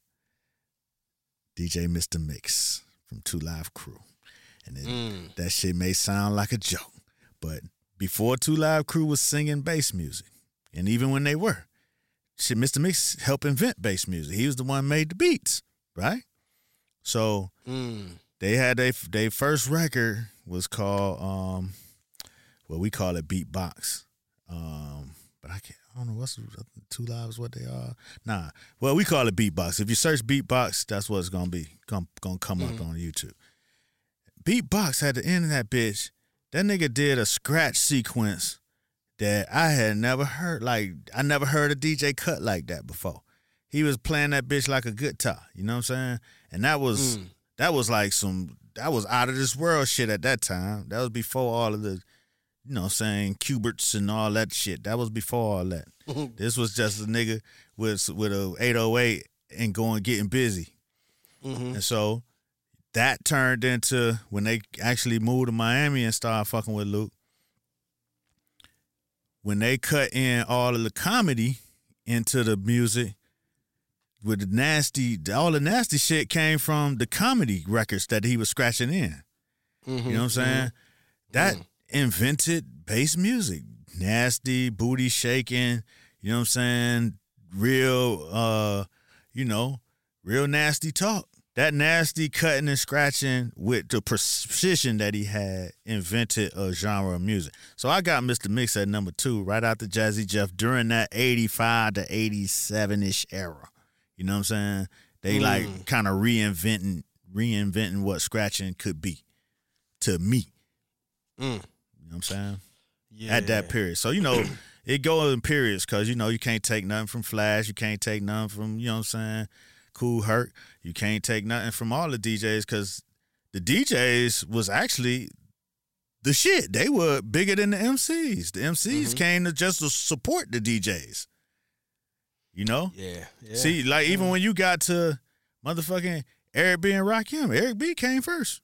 D J Mister Mix from Two Live Crew. And then mm. that shit may sound like a joke. But before Two Live Crew was singing bass music, and even when they were, shit, Mister Mix helped invent bass music. He was the one who made the beats, right? So mm. they had their they first record was called, um, well, we call it Beatbox. Um, but I can't, I don't know what's Two Lives, what they are. Nah, well, we call it Beatbox. If you search Beatbox, that's what it's gonna be. Gonna, gonna come mm. up on YouTube. Beatbox had the end of that bitch. That nigga did a scratch sequence that I had never heard. Like, I never heard a D J cut like that before. He was playing that bitch like a guitar, you know what I'm saying? And that was mm. that was like some, that was out of this world shit at that time. That was before all of the, you know what I'm saying, Cuberts and all that shit. That was before all that. This was just a nigga with with a eight oh eight and going getting busy. Mm-hmm. And so that turned into, when they actually moved to Miami and started fucking with Luke, when they cut in all of the comedy into the music, with the nasty, all the nasty shit came from the comedy records that he was scratching in. Mm-hmm, you know what I'm saying? Mm-hmm. That mm-hmm. invented bass music. Nasty, booty shaking, you know what I'm saying? Real, uh, you know, real nasty talk. That nasty cutting and scratching with the precision that he had invented a genre of music. So I got Mister Mix at number two, right after Jazzy Jeff, during that eighty-five to eighty-seven-ish era. You know what I'm saying? They mm. like kind of reinventing reinventing what scratching could be to me. Mm. You know what I'm saying? Yeah. At that period. So, you know, it goes in periods because, you know, you can't take nothing from Flash. You can't take nothing from, you know what I'm saying, Kool Herc. You can't take nothing from all the D Js because the D Js was actually the shit. They were bigger than the M Cs. The M Cs mm-hmm. came to just to support the D Js. You know? Yeah. yeah. See, like, even when you got to motherfucking Eric B and Rakim, Eric B came first.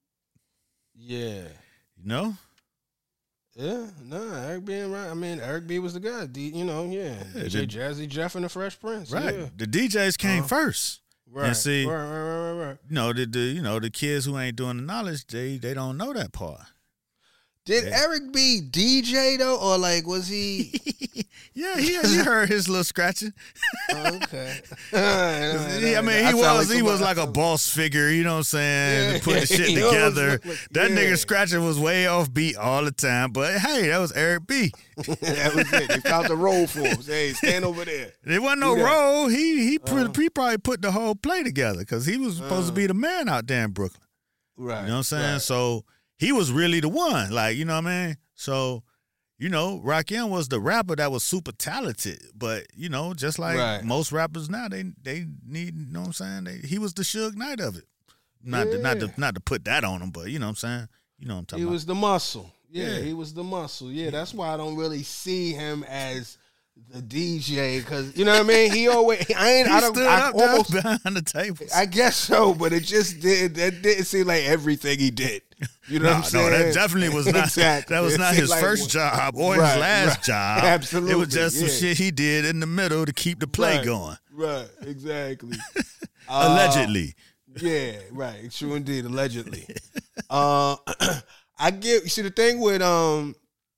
Yeah. You know? Yeah, no, nah, Eric B and Rakim. I mean, Eric B was the guy. D, you know, yeah. yeah D J the, Jazzy Jeff and the Fresh Prince. Right. Yeah. The D Js came uh, first. Right. And see, right, right, right, right, right. You know, the, the you know, the kids who ain't doing the knowledge, they they don't know that part. Did yeah. Eric B D J though, or like was he? yeah, he, he heard his little scratching. Oh, okay. I, I mean, he I was like he was like a boss figure, you know what I'm saying? Yeah. Put the shit together. Like, that yeah. nigga scratching was way off beat all the time, but hey, that was Eric B. That was it. They found the role for him. Hey, stand over there. There wasn't no role. He he uh-huh. he probably put the whole play together because he was supposed uh-huh. to be the man out there in Brooklyn. Right. You know what I'm saying? Right. So he was really the one, like, you know what I mean? So, you know, Rakim was the rapper that was super talented, but, you know, just like right. most rappers now, they they need, you know what I'm saying? They, he was the Suge Knight of it. Not yeah. to, not to not to put that on him, but you know what I'm saying? You know what I'm talking he about. He was the muscle. Yeah, yeah, he was the muscle. Yeah, that's why I don't really see him as the D J, because you know what I mean. He always, I ain't, he I don't, stood I up almost behind the tables. I guess so, but it just did. That didn't seem like everything he did. You know no, what I'm saying? No, that definitely was not. Exactly. That was not his like, first job or right, his last right. job. Absolutely, it was just yeah. some shit he did in the middle to keep the play right, going. Right, exactly. Allegedly. Uh, yeah, right. True indeed. Allegedly. uh, I get. You see the thing with um.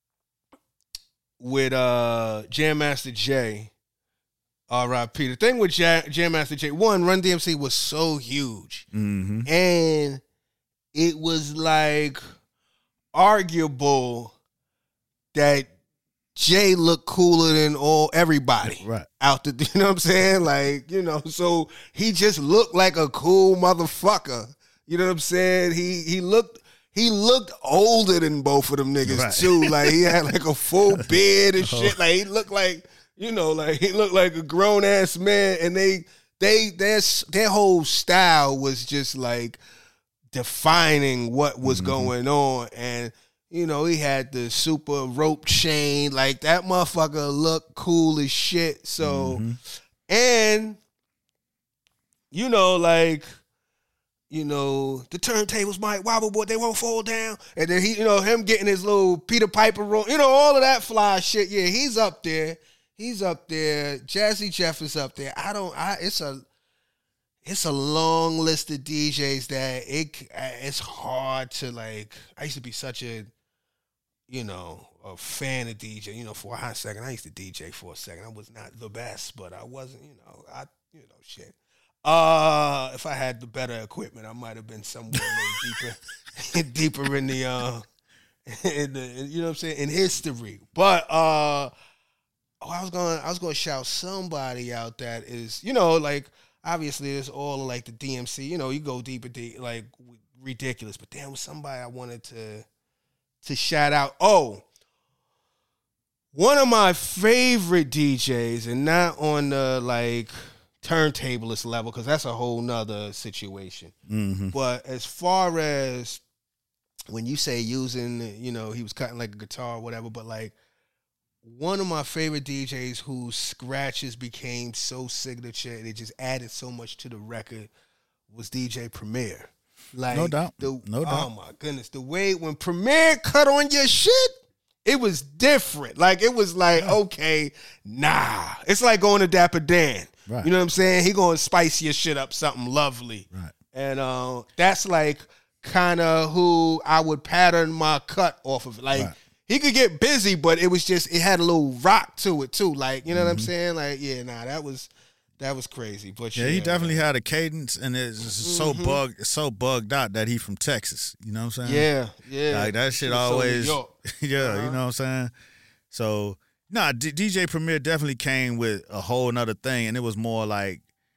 with uh, Jam Master Jay, R I P. The thing with Jam, Jam Master Jay, one, Run D M C was so huge. Mm-hmm. And it was like arguable that Jay looked cooler than all everybody right. out there. You know what I'm saying? Like, you know, so he just looked like a cool motherfucker. You know what I'm saying? He he looked He looked older than both of them niggas, right. too. Like, he had, like, a full beard and shit. Like, he looked like, you know, like, he looked like a grown-ass man. And they, they, their, their whole style was just, like, defining what was mm-hmm. going on. And, you know, he had the super rope chain. Like, that motherfucker looked cool as shit. So, mm-hmm. and, you know, like, you know, the turntables might wobble, but they won't fall down. And then he, you know, him getting his little Peter Piper roll, you know, all of that fly shit. Yeah, he's up there. He's up there. Jazzy Jeff is up there. I don't, I, it's a, it's a long list of D Js that it, it's hard to like, I used to be such a, you know, a fan of D J, you know, for a hot second. I used to D J for a second. I was not the best, but I wasn't, you know, I, you know, shit. Uh, if I had the better equipment, I might have been somewhere a little deeper, deeper in the, uh, in the, you know what I'm saying, in history. But uh, oh, I was going, I was going to shout somebody out that is, you know, like obviously it's all like the D M C. You know, you go deeper, deep, like ridiculous. But there was somebody I wanted to, to shout out. Oh, One of my favorite D Js, and not on the like turntablist level, because that's a whole nother situation. Mm-hmm. But as far as when you say using, you know, he was cutting like a guitar or whatever, but like one of my favorite D Js whose scratches became so signature and it just added so much to the record was D J Premier. Like, no doubt. The, no doubt. Oh my goodness. The way when Premier cut on your shit, it was different. Like, it was like, yeah. okay, nah. It's like going to Dapper Dan. Right. You know what I'm saying? He going to spice your shit up something lovely. Right. And uh, that's like kind of who I would pattern my cut off of. Like, right. he could get busy, but it was just, it had a little rock to it too. Like, you know mm-hmm. what I'm saying? Like, yeah, nah, that was... That was crazy, but yeah, yeah he definitely had a cadence, and it's so mm-hmm. bugged, so bugged out that he from Texas. You know what I'm saying? Yeah, yeah. Like that shit always, yeah. Uh-huh. You know what I'm saying? So, nah, D- DJ Premier definitely came with a whole nother thing, and it was more like,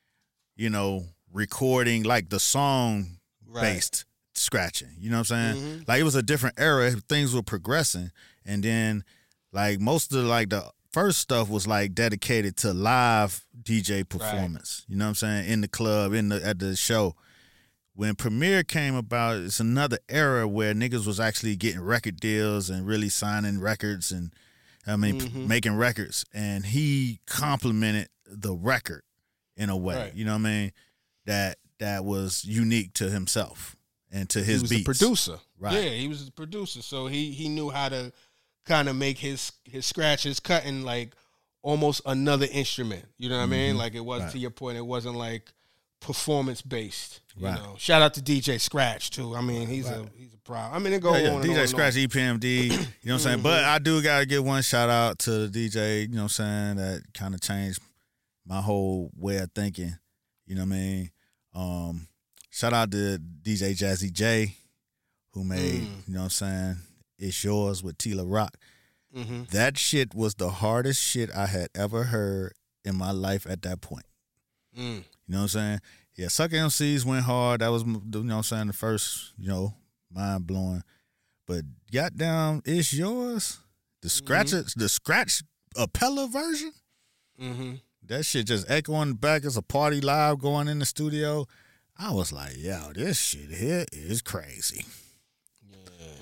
you know, recording like the song based right. scratching. You know what I'm saying? Mm-hmm. Like it was a different era. Things were progressing, and then like most of the, like the first stuff was like dedicated to live D J performance. Right. You know what I'm saying? In the club, in the at the show. When Premier came about, it's another era where niggas was actually getting record deals and really signing records and I mean mm-hmm. p- making records. And he complimented the record in a way. Right. You know what I mean? That that was unique to himself and to his beats. He was beats. a producer. Right. Yeah, he was a producer. So he he knew how to kind of make his his scratches cutting like almost another instrument. You know what mm-hmm. I mean? Like it was right. to your point, it wasn't like performance based. You right. know. Shout out to D J Scratch too. I mean, he's right. a he's a pro. I mean it goes yeah, yeah. on. D J and on Scratch, and on. E P M D, you know what I'm saying? Mm-hmm. But I do gotta give one shout out to the D J, you know what I'm saying, that kind of changed my whole way of thinking. You know what I mean? Um, shout out to D J Jazzy J, who made, mm. you know what I'm saying, It's Yours with Tila Rock. Mm-hmm. That shit was the hardest shit I had ever heard in my life at that point. Mm. You know what I'm saying? Yeah, Sucker M Cs went hard. That was, you know what I'm saying, the first, you know, mind blowing. But goddamn, It's Yours. The scratch, mm-hmm. the scratch appella version. Mm-hmm. That shit just echoing back as a party live going in the studio. I was like, yo, this shit here is crazy. Yeah,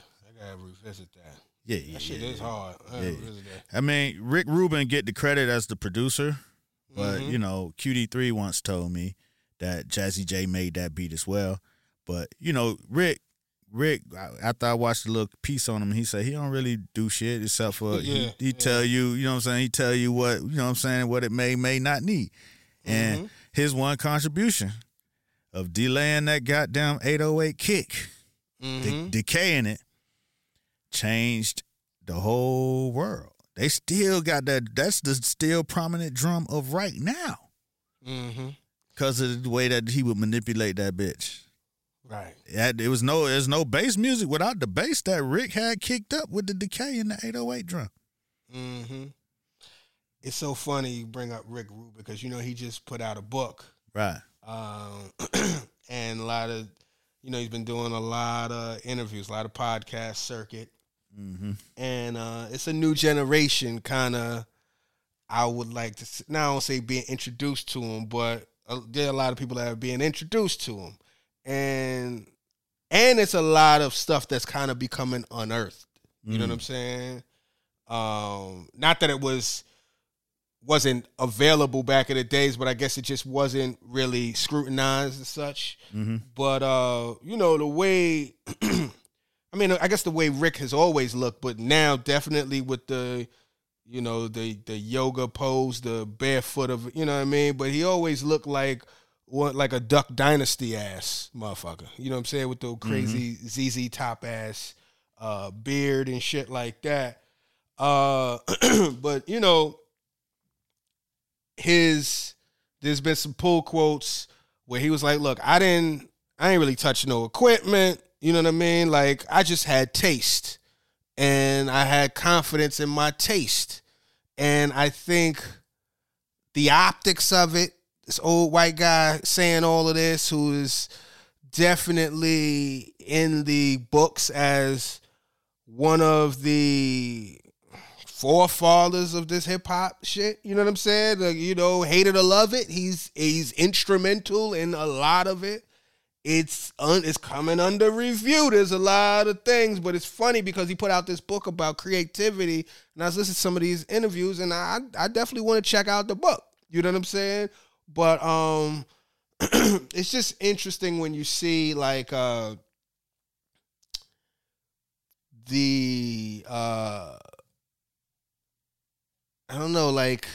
I gotta revisit that. Yeah, yeah, that shit yeah, is hard. I, yeah. that. I mean, Rick Rubin get the credit as the producer, but mm-hmm. you know, Q D three once told me that Jazzy J made that beat as well. But you know, Rick, Rick, after I watched the little piece on him, he said he don't really do shit except for yeah, he, he yeah. tell you, you know what I'm saying, he tell you what, you know what I'm saying, what it may may not need. And mm-hmm. his one contribution of delaying that goddamn eight oh eight kick, mm-hmm. de- decaying it, changed the whole world. They still got that. That's the still prominent drum of right now. Mm-hmm. Because of the way that he would manipulate that bitch. Right. It, it was no, there's no bass music without the bass that Rick had kicked up with the decay in the eight oh eight drum. Mm-hmm. It's so funny you bring up Rick Rubin because, you know, he just put out a book. Right. Um, and a lot of, you know, he's been doing a lot of interviews, a lot of podcast circuit. Mm-hmm. And uh, it's a new generation kind of, I would like to, now I don't say being introduced to him, but uh, there are a lot of people that are being introduced to him. And and it's a lot of stuff that's kind of becoming unearthed. You mm. know what I'm saying? Um, not that it was wasn't available back in the days, but I guess it just wasn't really scrutinized as such. Mm-hmm. But uh, you know, the way I mean, I guess the way Rick has always looked, but now definitely with the, you know, the the yoga pose, the barefoot of, you know what I mean? But he always looked like what like a Duck Dynasty ass motherfucker. You know what I'm saying? With the crazy mm-hmm. Z Z Top ass uh, beard and shit like that. Uh, but, you know, his, there's been some pull quotes where he was like, look, I didn't, I ain't really touch no equipment. You know what I mean? Like, I just had taste. And I had confidence in my taste. And I think the optics of it, this old white guy saying all of this, who is definitely in the books as one of the forefathers of this hip hop shit. You know what I'm saying? Like, you know, hate it or love it, he's he's instrumental in a lot of it. It's un, it's coming under review. There's a lot of things, but it's funny because he put out this book about creativity, and I was listening to some of these interviews, and I I definitely want to check out the book. You know what I'm saying? But um, it's just interesting when you see like uh, the uh, I don't know, like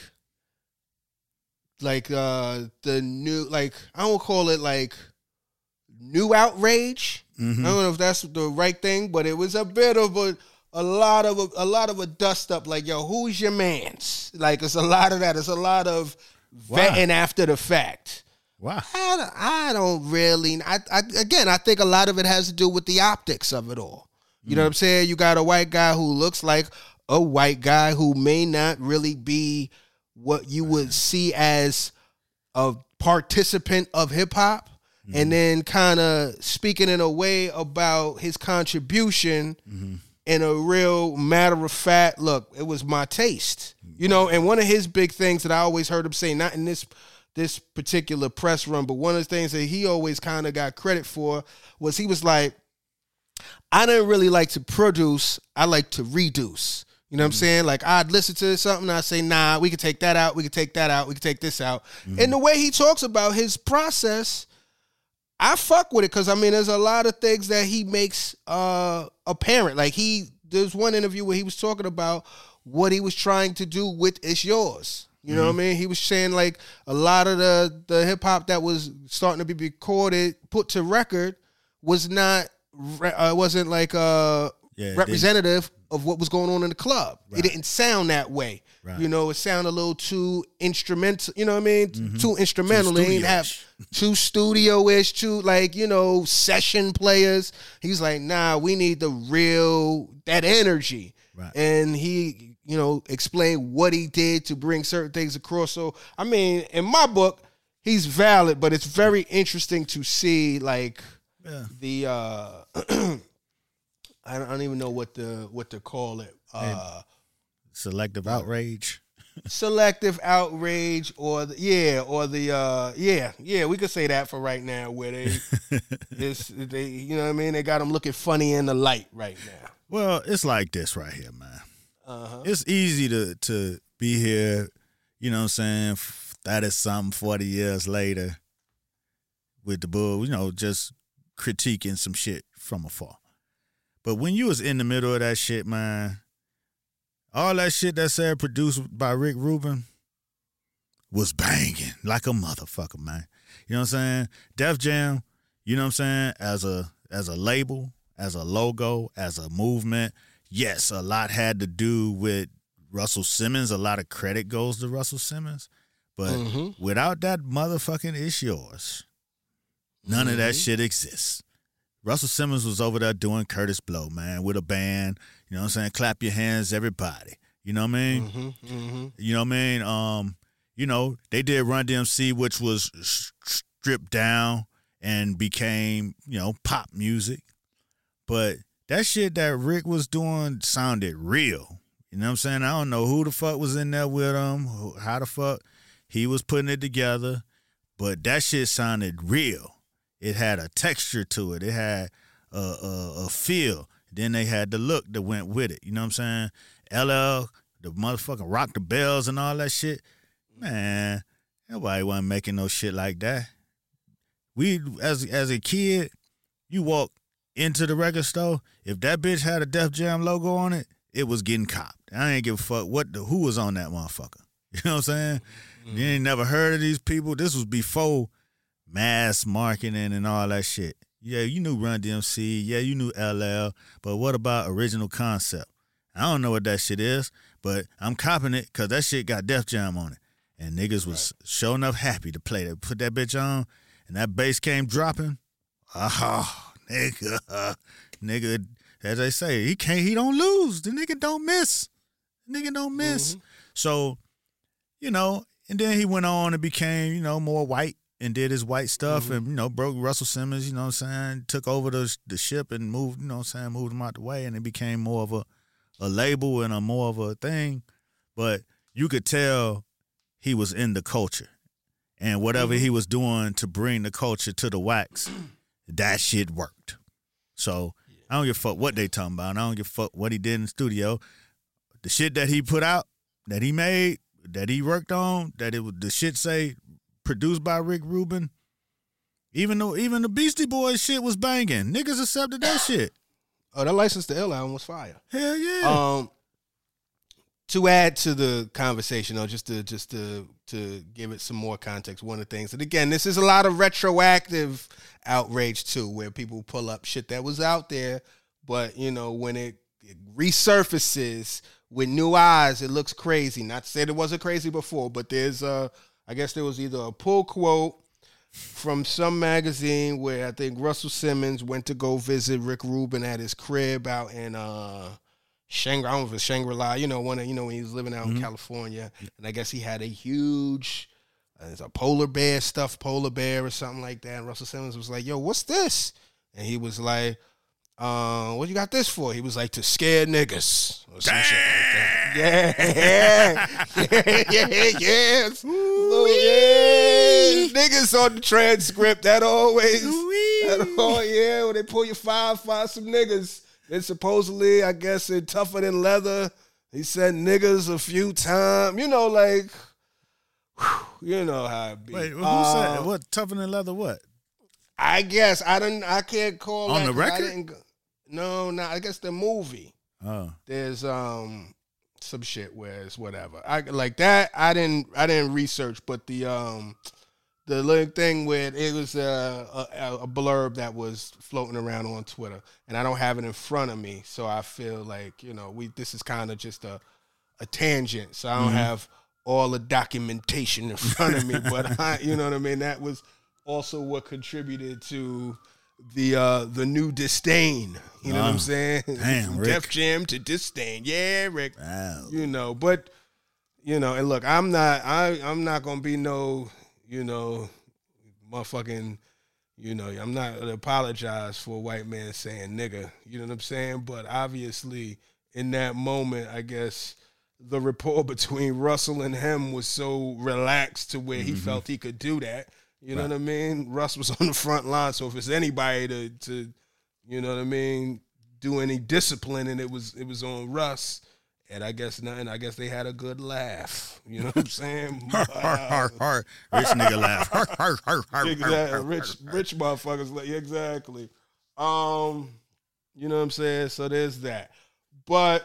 like uh, the new, like I don't call it like new outrage. Mm-hmm. I don't know if that's the right thing, but it was a bit of a a lot of a, a lot of a dust up. Like, yo, who's your man's? Like, it's a lot of that. It's a lot of vetting wow. after the fact. Wow. I, I don't really. I, I again, I think a lot of it has to do with the optics of it all. You mm. know what I'm saying? You got a white guy who looks like a white guy who may not really be what you would see as a participant of hip hop. Mm-hmm. And then kind of speaking in a way about his contribution mm-hmm. in a real matter of fact, look, it was my taste. You know, and one of his big things that I always heard him say, not in this this particular press run, but one of the things that he always kind of got credit for was he was like, I didn't really like to produce, I like to reduce. You know what mm-hmm. I'm saying? Like, I'd listen to something, I'd say, nah, we could take that out, we could take that out, we could take this out. Mm-hmm. And the way he talks about his process, I fuck with it because, I mean, there's a lot of things that he makes uh, apparent. Like, he, there's one interview where he was talking about what he was trying to do with It's Yours. You know mm-hmm. what I mean? He was saying, like, a lot of the, the hip-hop that was starting to be recorded, put to record, was not, uh, wasn't, like, uh, yeah, representative of what was going on in the club. Right. It didn't sound that way. Right. You know, it sounded a little too instrumental, you know what I mean? Mm-hmm. Too instrumental. They didn't have too studio-ish, too, like, you know, session players. He's like, nah, we need the real, that energy. Right. And he, you know, explained what he did to bring certain things across. So, I mean, in my book, he's valid, but it's very interesting to see, like, yeah. the, uh, I don't even know what the what to call it. Uh, selective outrage. Selective outrage, or the, yeah, or the uh, yeah, yeah. We could say that for right now, where they, it's, they, you know what I mean. They got them looking funny in the light right now. Well, it's like this right here, man. Uh-huh. It's easy to to be here, you know what I'm saying. That is something forty years later with the bull, you know, just critiquing some shit from afar. But when you was in the middle of that shit, man, all that shit that said produced by Rick Rubin was banging like a motherfucker, man. You know what I'm saying? Def Jam, you know what I'm saying, as a as a label, as a logo, as a movement, yes, a lot had to do with Russell Simmons. A lot of credit goes to Russell Simmons. But mm-hmm. without that motherfucking It's Yours, none mm-hmm. of that shit exists. Russell Simmons was over there doing Curtis Blow, man, with a band. You know what I'm saying? Clap your hands, everybody. You know what I mean? Mm-hmm, mm-hmm. You know what I mean? Um, you know, they did Run D M C, which was stripped down and became, you know, pop music. But that shit that Rick was doing sounded real. You know what I'm saying? I don't know who the fuck was in there with him, how the fuck he was putting it together, but that shit sounded real. It had a texture to it. It had a, a, a feel. Then they had the look that went with it. You know what I'm saying? L L, the motherfucking Rock the Bells and all that shit. Man, nobody wasn't making no shit like that. We, as as a kid, you walk into the record store, if that bitch had a Def Jam logo on it, it was getting copped. I ain't give a fuck what the, who was on that motherfucker. You know what I'm saying? Mm-hmm. You ain't never heard of these people. This was before mass marketing and all that shit. Yeah, you knew Run D M C. Yeah, you knew L L. But what about original concept? I don't know what that shit is, but I'm copping it because that shit got Def Jam on it. And niggas was right. sure enough happy to play that. Put that bitch on, and that bass came dropping. Oh, nigga. Uh, nigga, as they say, he can't, he don't lose. The nigga don't miss. The nigga don't miss. Mm-hmm. So, you know, and then he went on and became, you know, more white. And did his white stuff mm-hmm. and, you know, broke Russell Simmons, you know what I'm saying, took over the the ship and moved, you know what I'm saying, moved him out the way, and it became more of a a label and a more of a thing, but you could tell he was in the culture. And whatever mm-hmm. he was doing to bring the culture to the wax, that shit worked. So I don't give a fuck what they talking about. I don't give a fuck what he did in the studio. The shit that he put out, that he made, that he worked on, that it was the shit say produced by Rick Rubin. Even though even the Beastie Boys shit was banging, niggas accepted that shit. Oh, that License to Ill album was fire. Hell yeah. Um, to add to the conversation, though, just to just to to give it some more context, one of the things, and again, this is a lot of retroactive outrage too, where people pull up shit that was out there, but you know when it, it resurfaces with new eyes, it looks crazy. Not to say it wasn't crazy before, but there's a, I guess there was either a pull quote from some magazine where I think Russell Simmons went to go visit Rick Rubin at his crib out in uh, Shangri, I don't know if it's Shangri-La, you know, one of, you know, when he was living out mm-hmm. in California, and I guess he had a huge, uh, it's a polar bear, stuffed polar bear or something like that. And Russell Simmons was like, "Yo, what's this?" And he was like, Uh, what you got this for? He was like, to scare niggas or some shit like that. Yeah, yeah, yeah, yes. Ooh, yeah. Niggas on the transcript, that always, that, oh yeah, when they pull your file, find some niggas. Then supposedly, I guess, it tougher than leather. He said niggas a few times. You know, like, whew, you know how it be. Wait, who uh, said what? Tougher than leather? What? I guess I don't. I can't call on that the record. No, no. I guess the movie. Oh, there's um some shit where it's whatever. I like that. I didn't. I didn't research, but the um the little thing where it was a, a a blurb that was floating around on Twitter, and I don't have it in front of me, so I feel like you know we. This is kind of just a a tangent, so I don't mm-hmm. have all the documentation in front of me, but I, you know what I mean. That was also what contributed to the uh, the new Disdain. You know oh, what I'm saying? Damn, From Rick. Def Jam to Disdain. Yeah, Rick. Wow. You know, but you know, and look, I'm not I I'm not gonna be no, you know, motherfucking, you know, I'm not gonna apologize for a white man saying nigga. You know what I'm saying? But obviously in that moment, I guess the rapport between Russell and him was so relaxed to where mm-hmm. he felt he could do that. You know right. what I mean? Russ was on the front line, so if it's anybody to, to, you know what I mean, do any disciplining, it was it was on Russ. And I guess nothing. I guess they had a good laugh. You know what I'm saying? har, har, har, har. Rich nigga laugh. Har, har, har, har, exactly. har, har, Rich, rich motherfuckers. Like, exactly. Um, you know what I'm saying? So there's that. But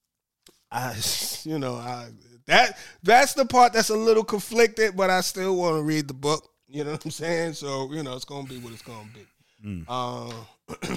I, you know, I that that's the part that's a little conflicted, but I still want to read the book. You know what I'm saying? So, you know, it's going to be what it's going to be. Mm. Uh,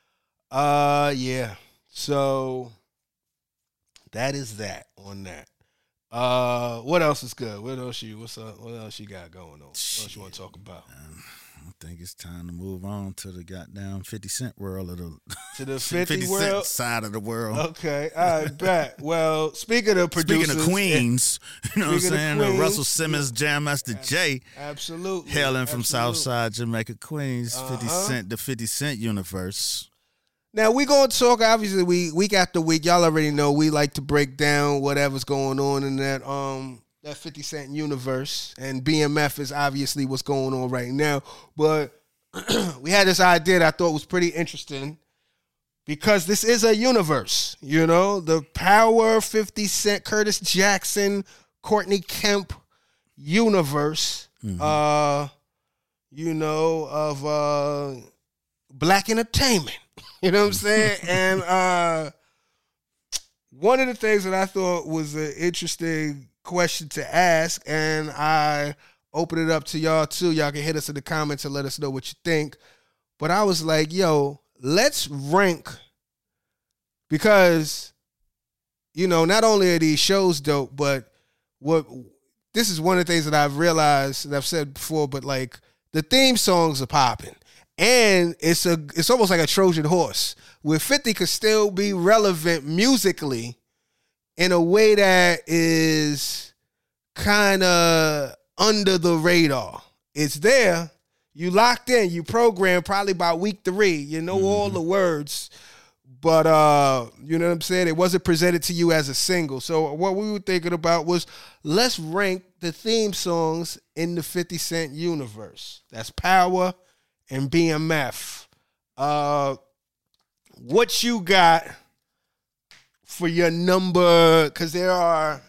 uh, yeah. So that is that on that. Uh, what else is good? What else you, what's up? What else you got going on? What else you want to talk about? Um, I think it's time to move on to the goddamn fifty Cent world of the to the fifty, fifty world Cent side of the world. Okay, I bet. Well, speaking of producers, speaking of Queens, you know what I'm saying? Queens, Russell Simmons, Jam Master Jay, absolutely, hailing from absolutely. Southside Jamaica, Queens. Uh-huh. fifty Cent, the fifty Cent universe. Now we gonna talk. Obviously, we week after week. Y'all already know we like to break down whatever's going on in that um. that fifty Cent universe, and B M F is obviously what's going on right now. But we had this idea that I thought was pretty interesting because this is a universe, you know, the Power, fifty Cent, Curtis Jackson, Courtney Kemp universe, mm-hmm. uh, you know, of uh, black entertainment. You know what I'm saying? and uh, one of the things that I thought was an interesting question to ask, and I open it up to y'all too. Y'all can hit us in the comments and let us know what you think. But I was like, yo, let's rank, because, you know, not only are these shows dope, but what this is one of the things that I've realized, and I've said before, but like the theme songs are popping. And it's a it's almost like a Trojan horse where fifty could still be relevant musically in a way that is kind of under the radar. It's there. You locked in. You programmed probably by week three. You know mm-hmm. all the words. but uh, you know what I'm saying? It wasn't presented to you as a single. So what we were thinking about was let's rank the theme songs in the fifty Cent universe. That's Power and B M F. Uh, what you got for your number? Because there are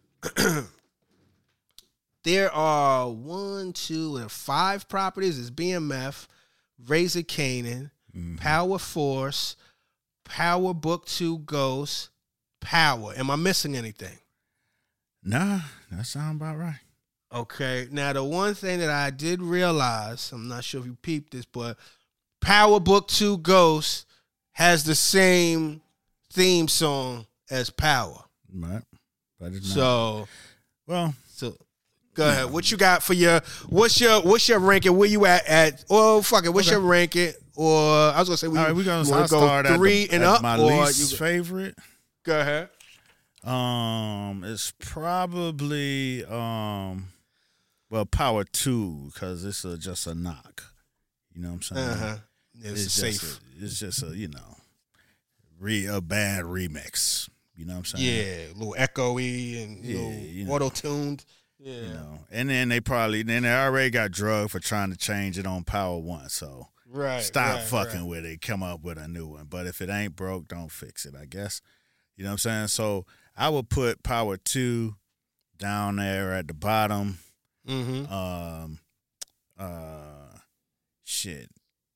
there are one, two, and five properties. It's B M F, Razor Kanan, mm-hmm. Power Force, Power Book Two Ghost, Power. Am I missing anything? Nah, that sounds about right. Okay. Now, the one thing that I did realize, I'm not sure if you peeped this, but Power Book Two Ghost has the same theme song as Power. Right. But it's not. So, well, so go ahead. What you got for your what's your what's your ranking? Where you at at oh fuck it, what's okay. your ranking? Or I was gonna say we All right, we're gonna go start three at the, and at up. My or least you, favorite. Go ahead. Um, it's probably um, well, Power Two because it's a, just a knock. You know what I'm saying? Uh-huh. It's, it's safe. Just a, it's just a you know, re a bad remix. You know what I'm saying? Yeah, a little echoey and yeah, little you know, auto-tuned. Yeah. You know, and then they probably then they already got drugged for trying to change it on Power One. So right, stop right, fucking right. with it. Come up with a new one. But if it ain't broke, don't fix it. I guess. You know what I'm saying? So I would put Power Two down there at the bottom. Mm-hmm. Um, uh, shit,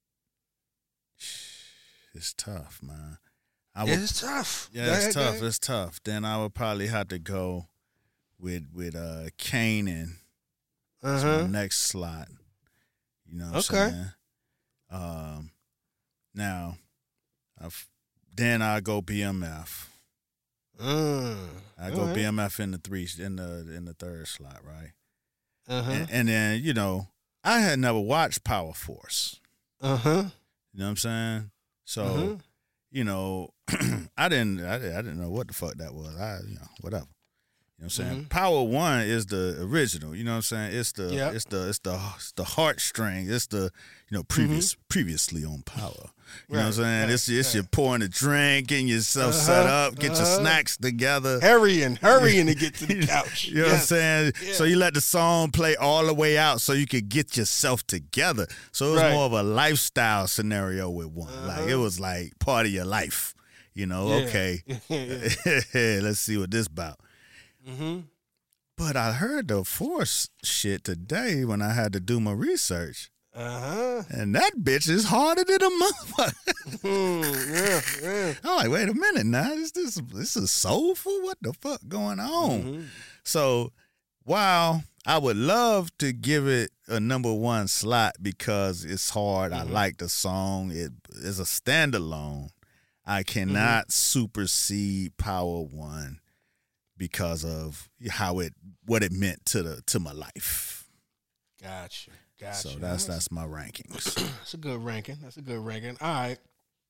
it's tough, man. I would, it's tough. Yeah, it's tough. It's tough. Then I would probably have to go with with uh Kanan. That's uh-huh. my next slot. You know what okay. I'm saying? Um, now, I've, then I go B M F. Mm, I go right. B M F in the three in the in the third slot, right? Uh-huh. And, and then you know I had never watched Power Force. Uh huh. You know what I'm saying? So uh-huh. you know I didn't I, I didn't know what the fuck that was. I you know whatever. You know what I'm saying? Mm-hmm. Power One is the original. You know what I'm saying? It's the yep. it's the it's the it's the heartstring. It's the you know previous mm-hmm. previously on Power. You right, know what I'm saying? Right, it's it's right. You're pouring a drink, getting yourself uh-huh, set up, get uh-huh. your snacks together. Hurrying, hurrying to get to the couch. You know yes. what I'm saying? Yeah. So you let the song play all the way out so you could get yourself together. So it was right. more of a lifestyle scenario with one. Uh-huh. Like it was like part of your life. You know, yeah. okay. Let's see what this about. Mm-hmm. But I heard the Force shit today when I had to do my research. Uh-huh. And that bitch is harder than a motherfucker. mm, yeah, yeah. I'm like, wait a minute now. This this this is soulful? What the fuck going on? Mm-hmm. So while I would love to give it a number one slot because it's hard, mm-hmm. I like the song. It is a standalone. I cannot mm-hmm. supersede Power One. Because of how it, what it meant to the to my life. Gotcha, gotcha. So that's that's my rankings. That's a good ranking. That's a good ranking. All right.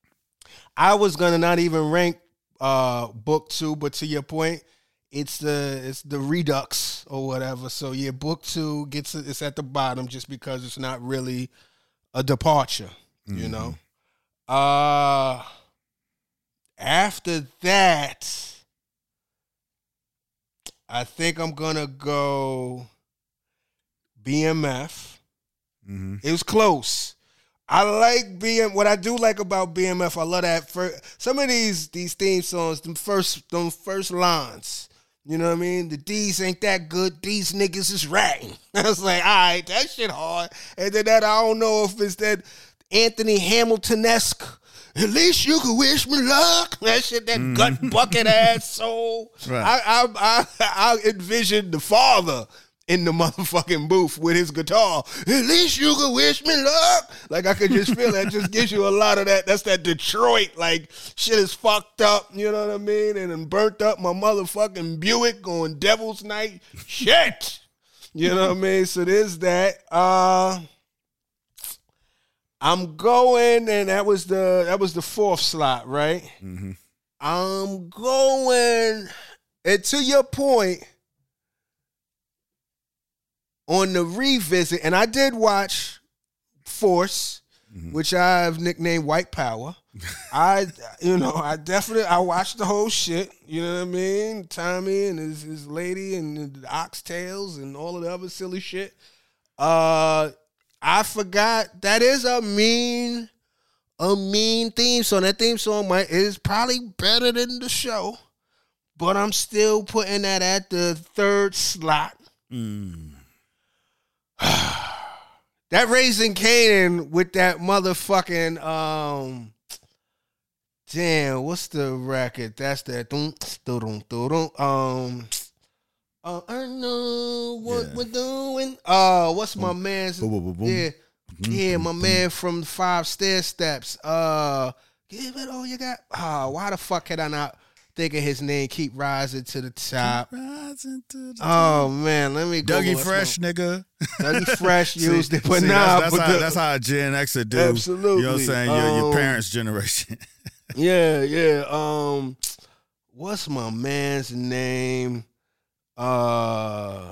I was gonna not even rank uh, Book Two, but to your point, it's the it's the redux or whatever. So yeah, Book Two gets it's at the bottom just because it's not really a departure. Mm-hmm. You know. Uh after that. I think I'm going to go B M F. Mm-hmm. It was close. I like B M F. What I do like about B M F, I love that. First, some of these these theme songs, them first, them first lines, you know what I mean? The D's ain't that good. These niggas is ratting. I was like, all right, that shit hard. And then that, I don't know if it's that Anthony Hamilton-esque. At least you could wish me luck. That shit, that mm. gut bucket ass soul. Right. I, I, I, I envisioned the father in the motherfucking booth with his guitar. At least you could wish me luck. Like I could just feel that. Just gives you a lot of that. That's that Detroit. Like shit is fucked up. You know what I mean? And then burnt up my motherfucking Buick on Devil's Night. Shit. You know what I mean? So there's that. Uh. I'm going, and that was the that was the fourth slot, right? Mm-hmm. I'm going, and to your point, on the revisit, and I did watch Force, mm-hmm. which I've nicknamed White Power. I, you know, I definitely, I watched the whole shit, you know what I mean? Tommy and his, his lady and the oxtails and all of the other silly shit. Uh, I forgot, that is a mean, a mean theme song. That theme song might, is probably better than the show, but I'm still putting that at the third slot. Mm. That Raising Kanan with that motherfucking, um, damn, what's the record? That's that, um, uh, I know what yeah. we're doing. Uh, what's my man's, boom, boom, boom, yeah, boom, yeah, my boom, man from the Five Stair Steps. Uh, give it all you got. Oh, why the fuck had I not thinking his name? Keep rising to the top. Keep rising to the top. Oh man, let me go. Dougie Fresh, my, nigga. Dougie Fresh used see, it, but see, nah. That's, that's, but how, the, that's how a Gen Xer do. Absolutely. You know what I'm saying? Your, um, your parents' generation. yeah, yeah. Um, what's my man's name? Uh,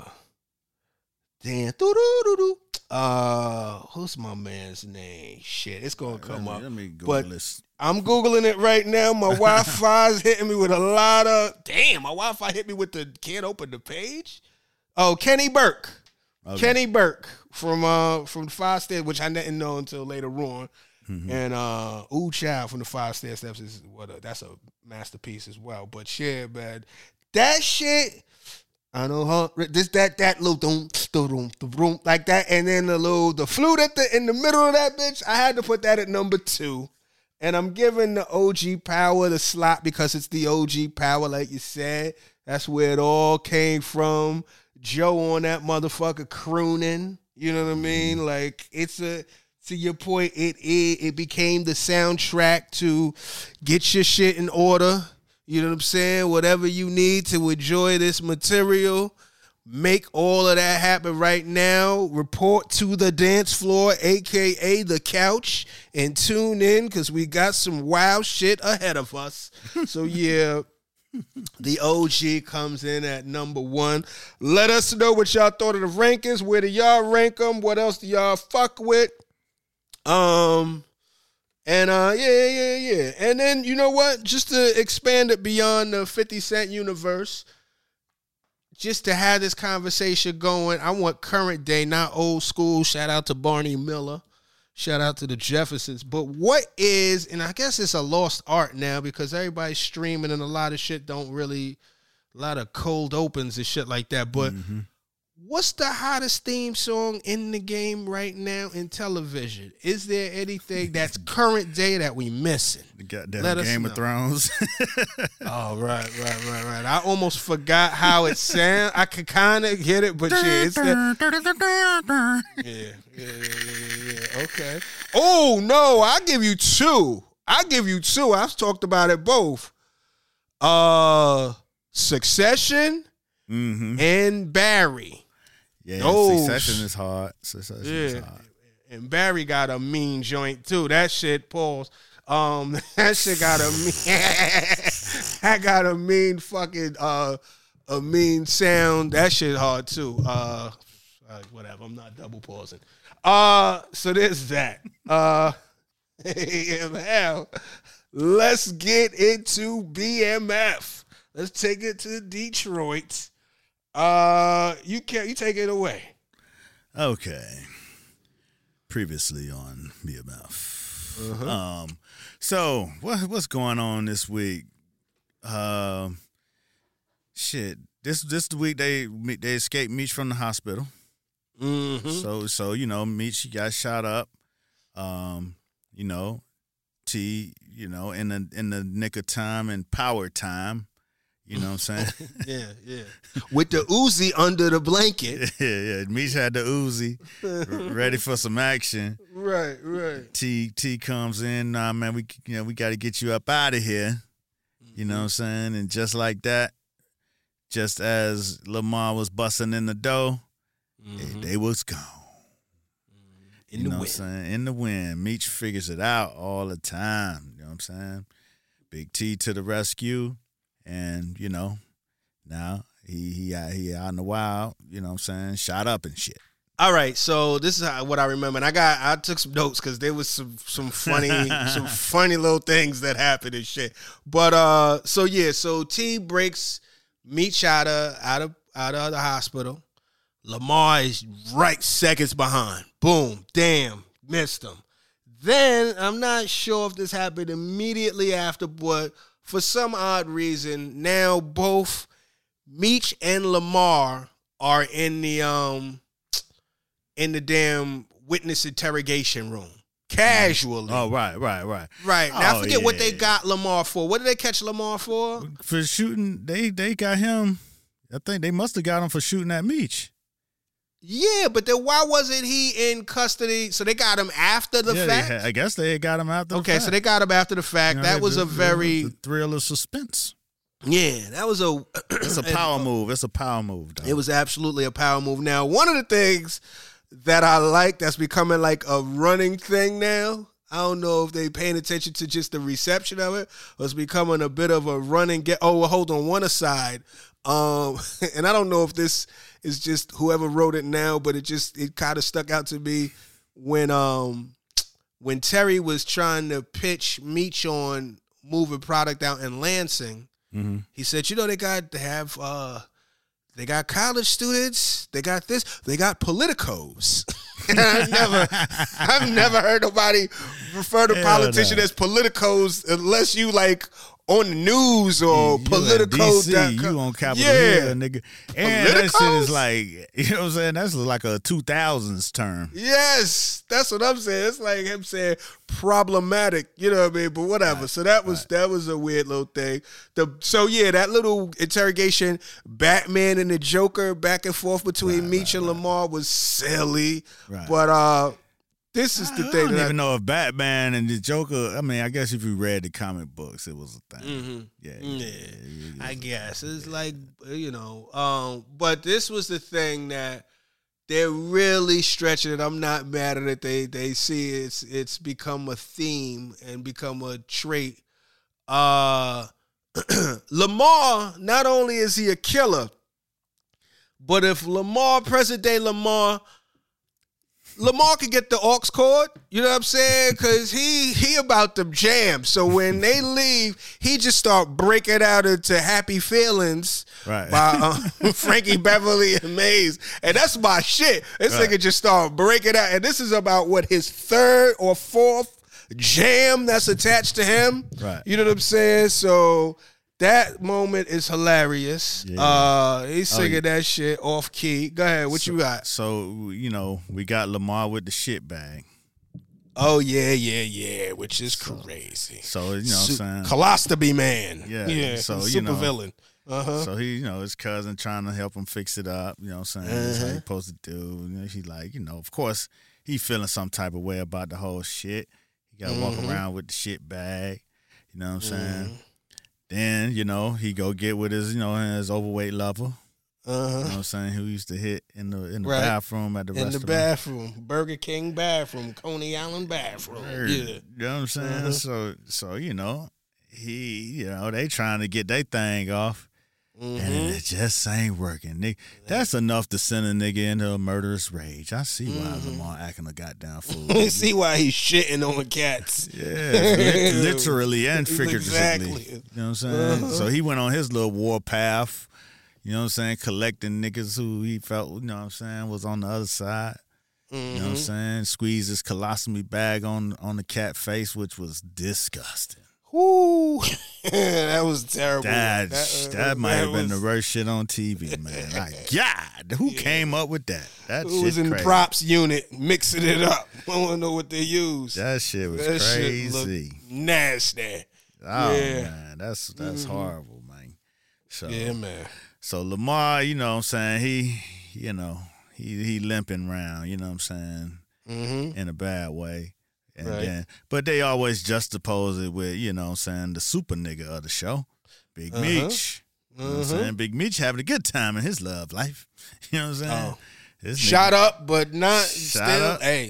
damn. Doo-doo-doo-doo. Uh, who's my man's name? Shit, it's gonna come let me, up. Let me go but list. I'm Googling it right now. My Wi-Fi's hitting me with a lot of. Damn, my Wi-Fi hit me with the can't open the page. Oh, Kenny Burke. Okay. Kenny Burke from uh from the Five Stairs, which I didn't know until later on. Mm-hmm. And uh, Ooh Child from the Five Stair Steps is what a, that's a masterpiece as well. But shit, man, that shit. I know, huh? This, that, that little doom, doom, doom, like that, and then the little, the flute at the in the middle of that bitch. I had to put that at number two, and I'm giving the O G Power the slot because it's the O G Power, like you said. That's where it all came from. Joe on that motherfucker crooning. You know what I mean? Like it's a. To your point, it it it became the soundtrack to get your shit in order. You know what I'm saying? Whatever you need to enjoy this material, make all of that happen right now. Report to the dance floor, a k a the couch, and tune in because we got some wild shit ahead of us. So, yeah, the O G comes in at number one. Let us know what y'all thought of the rankings. Where do y'all rank them? What else do y'all fuck with? Um... And, uh, yeah, yeah, yeah. And then, you know what? Just to expand it beyond the fifty Cent universe, just to have this conversation going, I want current day, not old school. Shout out to Barney Miller. Shout out to the Jeffersons. But what is, and I guess it's a lost art now because everybody's streaming and a lot of shit don't really, a lot of cold opens and shit like that. But mm-hmm. What's the hottest theme song in the game right now in television? Is there anything that's current day that we missing? The goddamn Game of Thrones. Oh, right, right, right, right. I almost forgot how it sounds. I could kind of get it, but yeah, it's that. Yeah, yeah, yeah, yeah, yeah. Okay. Oh, no, I'll give you two. I'll give you two. I've talked about it both. Uh, Succession mm-hmm. and Barry. Yeah, oh, Succession is hard. Succession yeah. is hard. And Barry got a mean joint too. That shit, pause. Um, that shit got a mean. I got a mean fucking uh, a mean sound. That shit hard too. Uh, whatever. I'm not double pausing. Uh, so there's that. Uh, hell, let's get into B M F. Let's take it to Detroit. Uh, you can you take it away. Okay. Previously on B M F. Uh-huh. Um, so what what's going on this week? Um, uh, shit. This this the week they they escaped Meech from the hospital. Mm-hmm. So so you know Meech got shot up. Um, you know, T. You know in the in the nick of time and power time. You know what I'm saying? yeah, yeah. With the Uzi under the blanket. Yeah, yeah. Meech had the Uzi ready for some action. Right, right. T T comes in. Nah, man, we you know we got to get you up out of here. Mm-hmm. You know what I'm saying? And just like that, just as Lamar was busting in the door, mm-hmm. they, they was gone. In you the know wind. What I'm saying? In the wind. Meech figures it out all the time. You know what I'm saying? Big T to the rescue. And, you know, now he he out, he out in the wild, you know what I'm saying, shot up and shit. All right, so this is how, what I remember, and I got I took some notes because there was some some funny some funny little things that happened and shit. But uh, so yeah, so T breaks Meech out of out of out of the hospital. Lamar is right seconds behind. Boom, damn, missed him. Then I'm not sure if this happened immediately after, but for some odd reason, now both Meech and Lamar are in the um. in the damn witness interrogation room. Casually. Oh, right, right, right. Right. Now, oh, I forget yeah. what they got Lamar for. What did they catch Lamar for? For shooting, they they got him, I think they must have got him for shooting at Meech. Yeah, but then why wasn't he in custody? So they got him after the yeah, fact? Had, I guess they got him after the okay, fact. so they got him after the fact. You know, that was the, a very... The thrill of suspense. Yeah, that was a... It's a power move. It's a power move, dog. It was absolutely a power move. Now, one of the things that I like that's becoming like a running thing now. I don't know if they paying attention to just the reception of it, or it's becoming a bit of a running get. Oh, well, hold on, one aside. Um, and I don't know if this is just whoever wrote it now, but it just it kind of stuck out to me when um when Terry was trying to pitch Meech on moving product out in Lansing. Mm-hmm. He said, you know, they got to have uh They got college students. They got this. They got politicos. I've never, I've never heard nobody refer to Hell politicians no. as politicos unless you like on the news or you Politico. at D C, you on Capitol yeah. Hill, nigga. And that shit is like, you know what I'm saying? That's like a two thousands term. Yes, that's what I'm saying. It's like him saying problematic, you know what I mean? But whatever. Right, so that was right. that was a weird little thing. The so yeah, that little interrogation, Batman and the Joker back and forth between right, Meech right, and right. Lamar was silly. Right. But uh this is the I, thing. I don't that even I, know if Batman and the Joker. I mean, I guess if you read the comic books, it was a thing. Mm-hmm. Yeah, yeah, yeah, yeah, I guess it's like you know. Um, but this was the thing that they're really stretching it. I'm not mad at it. They they see it's it's become a theme and become a trait. Uh, Lamar, not only is he a killer, but if Lamar, present day Lamar. Lamar could get the aux cord, you know what I'm saying? Because he he about them jams. So when they leave, he just start breaking out into Happy Feelings right. by um, Frankie Beverly and Maze. And that's my shit. This right. nigga just start breaking out. And this is about, what, his third or fourth jam that's attached to him? Right. You know what I'm saying? So... that moment is hilarious. Yeah. Uh, he's singing oh, yeah. that shit off key. Go ahead. What so, you got? So, you know, we got Lamar with the shit bag. Oh, yeah, yeah, yeah, which is so, crazy. So, you know Su- what I'm saying? Colostomy man. Yeah. Yeah. So, super you know. villain. Uh-huh. So, he, you know, his cousin trying to help him fix it up. You know what I'm saying? Uh-huh. That's how he supposed to do. You know, he's like, you know, of course, he feeling some type of way about the whole shit. He got to mm-hmm. walk around with the shit bag. You know what I'm saying? Mm-hmm. Then, you know, he go get with his, you know, his overweight lover. Uh-huh. You know what I'm saying? Who used to hit in the in the right. bathroom at the in restaurant. In the bathroom. Burger King bathroom. Coney Island bathroom. Word. Yeah. You know what I'm saying? Uh-huh. So, so, you know, he, you know, they trying to get their thing off. Mm-hmm. And it just ain't working. They, that's enough to send a nigga into a murderous rage. I see why mm-hmm. Lamar acting a goddamn fool. I see why he's shitting on cats. Yeah, literally and figuratively. Exactly. You know what I'm saying? Uh-huh. So he went on his little war path, you know what I'm saying, collecting niggas who he felt, you know what I'm saying, was on the other side. Mm-hmm. You know what I'm saying? Squeezed his colostomy bag on, on the cat face, which was disgusting. Woo! That was terrible. That, that, that uh, might that have was... been the worst shit on T V, man. Like, God, who yeah. came up with that? That who shit was in crazy. the props unit mixing it up? I want to know what they used. That shit was that crazy. Shit nasty. Oh, yeah. man. That's that's mm-hmm. horrible, man. So, yeah, man. So, Lamar, you know what I'm saying, he, you know, he, he limping around, you know what I'm saying, mm-hmm. in a bad way. And right. then, but they always juxtapose it with, you know what I'm saying, the super nigga of the show, Big uh-huh. Meech. You know what I'm uh-huh. saying? Big Meech having a good time in his love life. You know what I'm saying? Oh. Shot nigga, up, but not shot still. Up. Hey.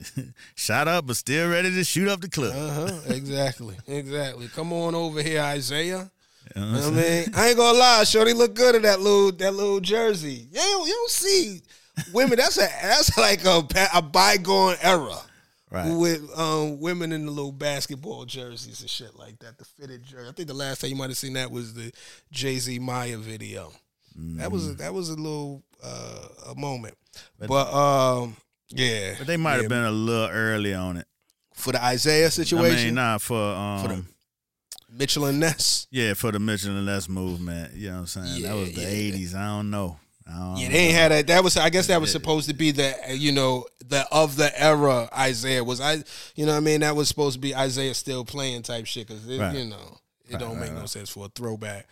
Shot up, but still ready to shoot up the club. Uh-huh. Exactly. Exactly. Come on over here, Isaiah. You know what I mean? I ain't gonna lie, Shorty look good in that little that little jersey. You don't, you don't see women. That's a that's like a, a bygone era. Right. With um, women in the little basketball jerseys and shit like that, the fitted jersey. I think the last time you might have seen that was the Jay-Z Maya video. Mm. That was a, that was a little uh, a moment, but, but um, yeah. But they might yeah. have been a little early on it for the Isaiah situation. I mean, nah, for um, for the Mitchell and Ness. Yeah, for the Mitchell and Ness movement. You know what I'm saying? Yeah, that was the yeah, eighties. I don't know. Yeah, they ain't had that. That was, I guess, that was supposed to be the, you know, the of the era Isaiah was. I, you know, what I mean, that was supposed to be Isaiah still playing type shit because right. you know it right, don't right, make right. no sense for a throwback.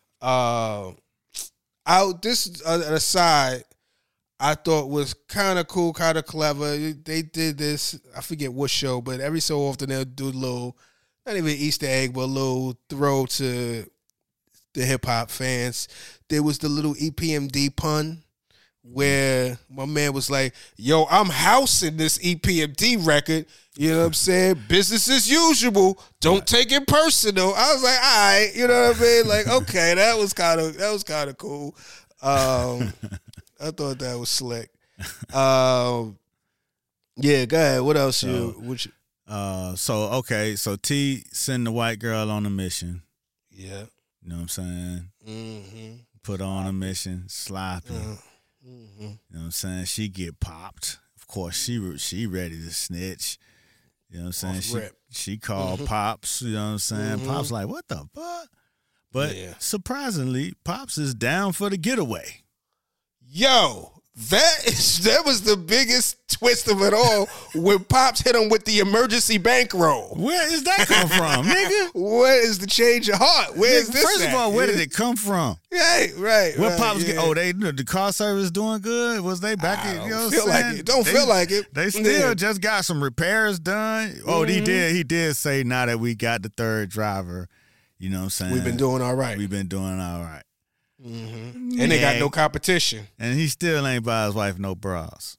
Uh, out this uh, aside, I thought was kind of cool, kind of clever. They did this. I forget what show, but every so often they'll do a little, not even Easter egg, but a little throw to the hip hop fans. There was the little E P M D pun where my man was like, yo, I'm housing this E P M D record. You know what I'm saying? Business as usual. Don't right. take it personal. I was like, all right. You know what I mean? Like, okay, that was kind of that was kind of cool. Um, I thought that was slick. Um, yeah, go ahead. What else? So, you, what you? Uh, so, okay. So, T send the white girl on a mission. Yeah. You know what I'm saying? Mm-hmm. Put on a mission, slopping. Uh, mm-hmm. You know what I'm saying? She get popped. Of course, she she ready to snitch. You know what I'm saying? She, rip. she called mm-hmm. Pops. You know what I'm saying? Mm-hmm. Pops like, what the fuck? But yeah. surprisingly, Pops is down for the getaway. Yo, that is that was the biggest twist of it all when Pops hit him with the emergency bankroll. Where is that come from, nigga? Where is the change of heart? Where is this First at? of all, where did it come from? Right, right. What right, Pops yeah. get? Oh, they the car service doing good? Was they back? I in, don't you know feel what I'm like saying? it. Don't they, feel like it. They still yeah. just got some repairs done. Oh, mm-hmm. he did. He did say now that we got the third driver. You know what I'm saying? We've been doing all right. We've been doing all right. Mm-hmm. And they got no competition. And he still ain't buy his wife no bras.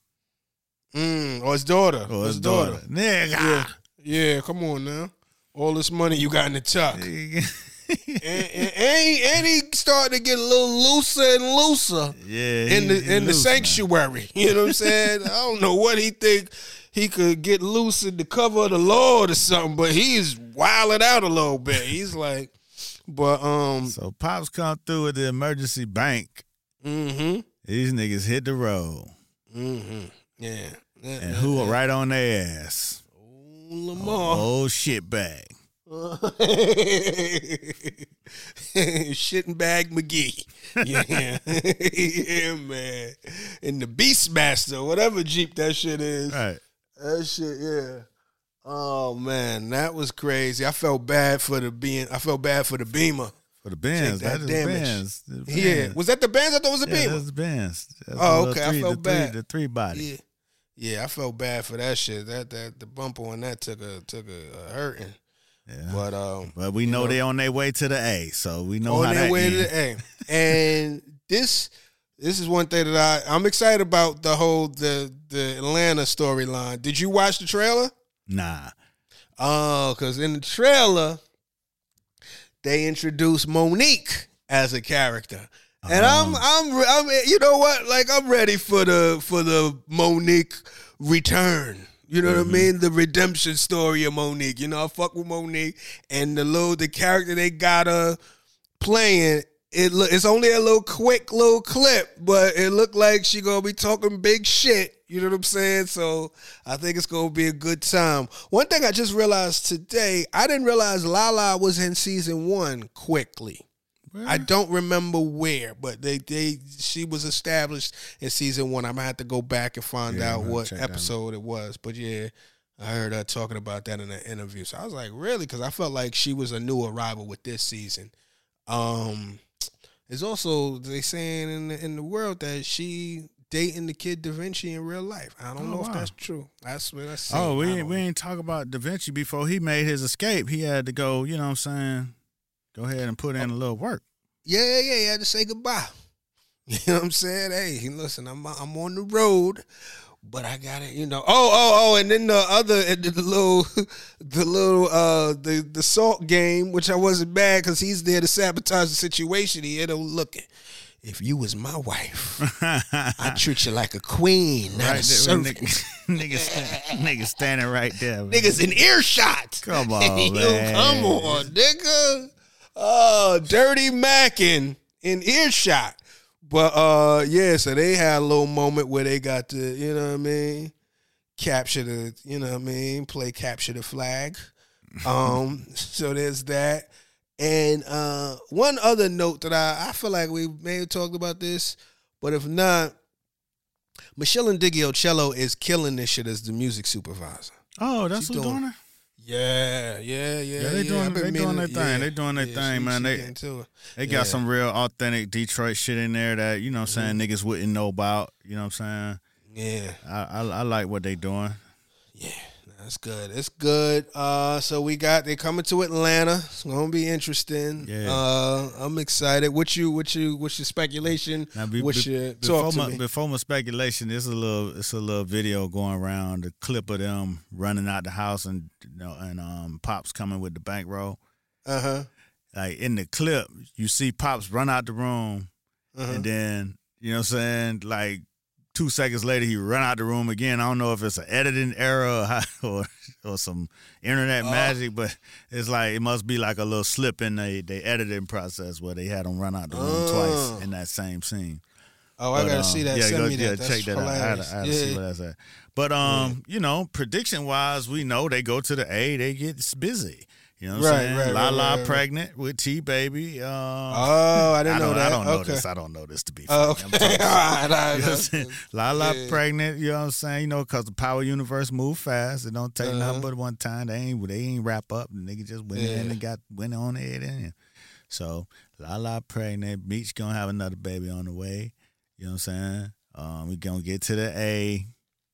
Mm, or his daughter. Or his, his daughter. daughter. Nigga. Yeah. yeah, come on now. All this money you got in the tuck. and, and, and, he, and he started to get a little looser and looser yeah, in the in the sanctuary. Man. You know what I'm saying? I don't know what he think he could get loose in the cover of the Lord or something, but he's wilding out a little bit. He's like, but um. So Pops come through with the emergency bank. Mm-hmm. These niggas hit the road. Mm-hmm. Yeah. And yeah, who yeah. right on their ass? Oh, Lamar. Oh, shit bag. Shitting bag McGee. Yeah. yeah, man. And the Beastmaster, whatever Jeep that shit is. Right. That shit, yeah. Oh man, that was crazy. I felt bad for the being. I felt bad for the Beamer. For the Benz, that, that is Benz. Yeah, was that the Benz? I thought it was a yeah, Beamer. That was the Benz. That's oh, okay. Three, I felt the bad. Three, the three body. Yeah, yeah. I felt bad for that shit. That that the bumper on that took a took a, a hurting. Yeah. But um, but we know, know they on their way to the A, so we know on how their that way end. to the A. And this. This is one thing that I, I'm excited about the whole the the Atlanta storyline. Did you watch the trailer? Nah. Oh, because in the trailer, they introduced Monique as a character. And I'm I'm I'm you know what? Like I'm ready for the for the Monique return. You know mm-hmm. what I mean? The redemption story of Monique. You know, I fuck with Monique and the little the character they got her playing. It look, it's only a little quick little clip, but it looked like she gonna be talking big shit. You know what I'm saying? So I think it's gonna be a good time. One thing I just realized today, I didn't realize Lala was in season one quickly. Where? I don't remember where, but they they she was established in season one. I'm gonna have to go back and find yeah, out what episode it was. But yeah, I heard her talking about that in an interview. So I was like, really? Because I felt like she was a new arrival with this season. Um. It's also they saying in the, in the world that she dating the kid Da Vinci in real life. I don't oh, know wow. if that's true. That's what I see. Oh, we ain't, we ain't talk about Da Vinci before he made his escape. He had to go. You know what I'm saying? Go ahead and put in oh. a little work. Yeah, yeah, yeah. He had to say goodbye. You know what I'm saying? Hey, listen, I'm I'm on the road. But I got it, you know. Oh, oh, oh, and then the other, the, the little, the little, uh, the the salt game, which I wasn't mad because he's there to sabotage the situation. He ended up looking. if you was my wife, I treat you like a queen, not right a servant. Niggas, stand, niggas standing right there. Man. Niggas in earshot. Come on, Yo, man. come on, nigga. Oh, Dirty Mackin in earshot. But uh, yeah, so they had a little moment where they got to, you know what I mean, capture the, you know what I mean, play capture the flag. Um, so there's that. And uh, one other note that I, I feel like we may have talked about this, but if not, Michelle Ndigiocello is killing this shit as the music supervisor. Oh, that's She's who's doing, doing it? Yeah, yeah, yeah. Yeah, they yeah. doing, they doing their thing. Yeah, they doing their yeah, thing, she, man. she They they got yeah. some real authentic Detroit shit in there that, you know what I'm saying, mm-hmm. niggas wouldn't know about. You know what I'm saying? Yeah. I, I, I like what they doing. Yeah, that's good. It's good. Uh, so we got, they coming to Atlanta. It's gonna be interesting. Yeah. Uh, I'm excited. What you, what you, what's your speculation? Now, be, what's be, your before talk to my, me. Before my speculation, there's a little, it's a little video going around, the clip of them running out the house and, you know, and um, Pops coming with the bankroll. Uh huh. Like in the clip, you see Pops run out the room, uh-huh. and then you know what I'm saying, like. Two seconds later, he run out the room again. I don't know if it's an editing error or how, or, or some internet oh. magic, but it's like it must be like a little slip in the, the editing process where they had him run out the room oh. twice in that same scene. Oh, but, I gotta um, see that. Yeah, Send go, me yeah, that. That's check that hilarious. out. I had to, I had to yeah. see what that's at. But um, yeah. you know, prediction wise, we know they go to the A, they get busy. You know what right, I'm saying? Right, La right, La right, right. pregnant with T Baby. Um, oh, I didn't I know that. I don't know okay. this. I don't know this to be Oh, funny. okay. I'm All right, you know what I'm La La yeah. pregnant. You know what I'm saying? You know, because the Power Universe move fast. It don't take uh-huh. nothing but one time. They ain't they ain't wrap up. The nigga just went yeah. in and got went on it in. So La La pregnant. Meech gonna have another baby on the way. You know what I'm saying? Um, we gonna get to the A.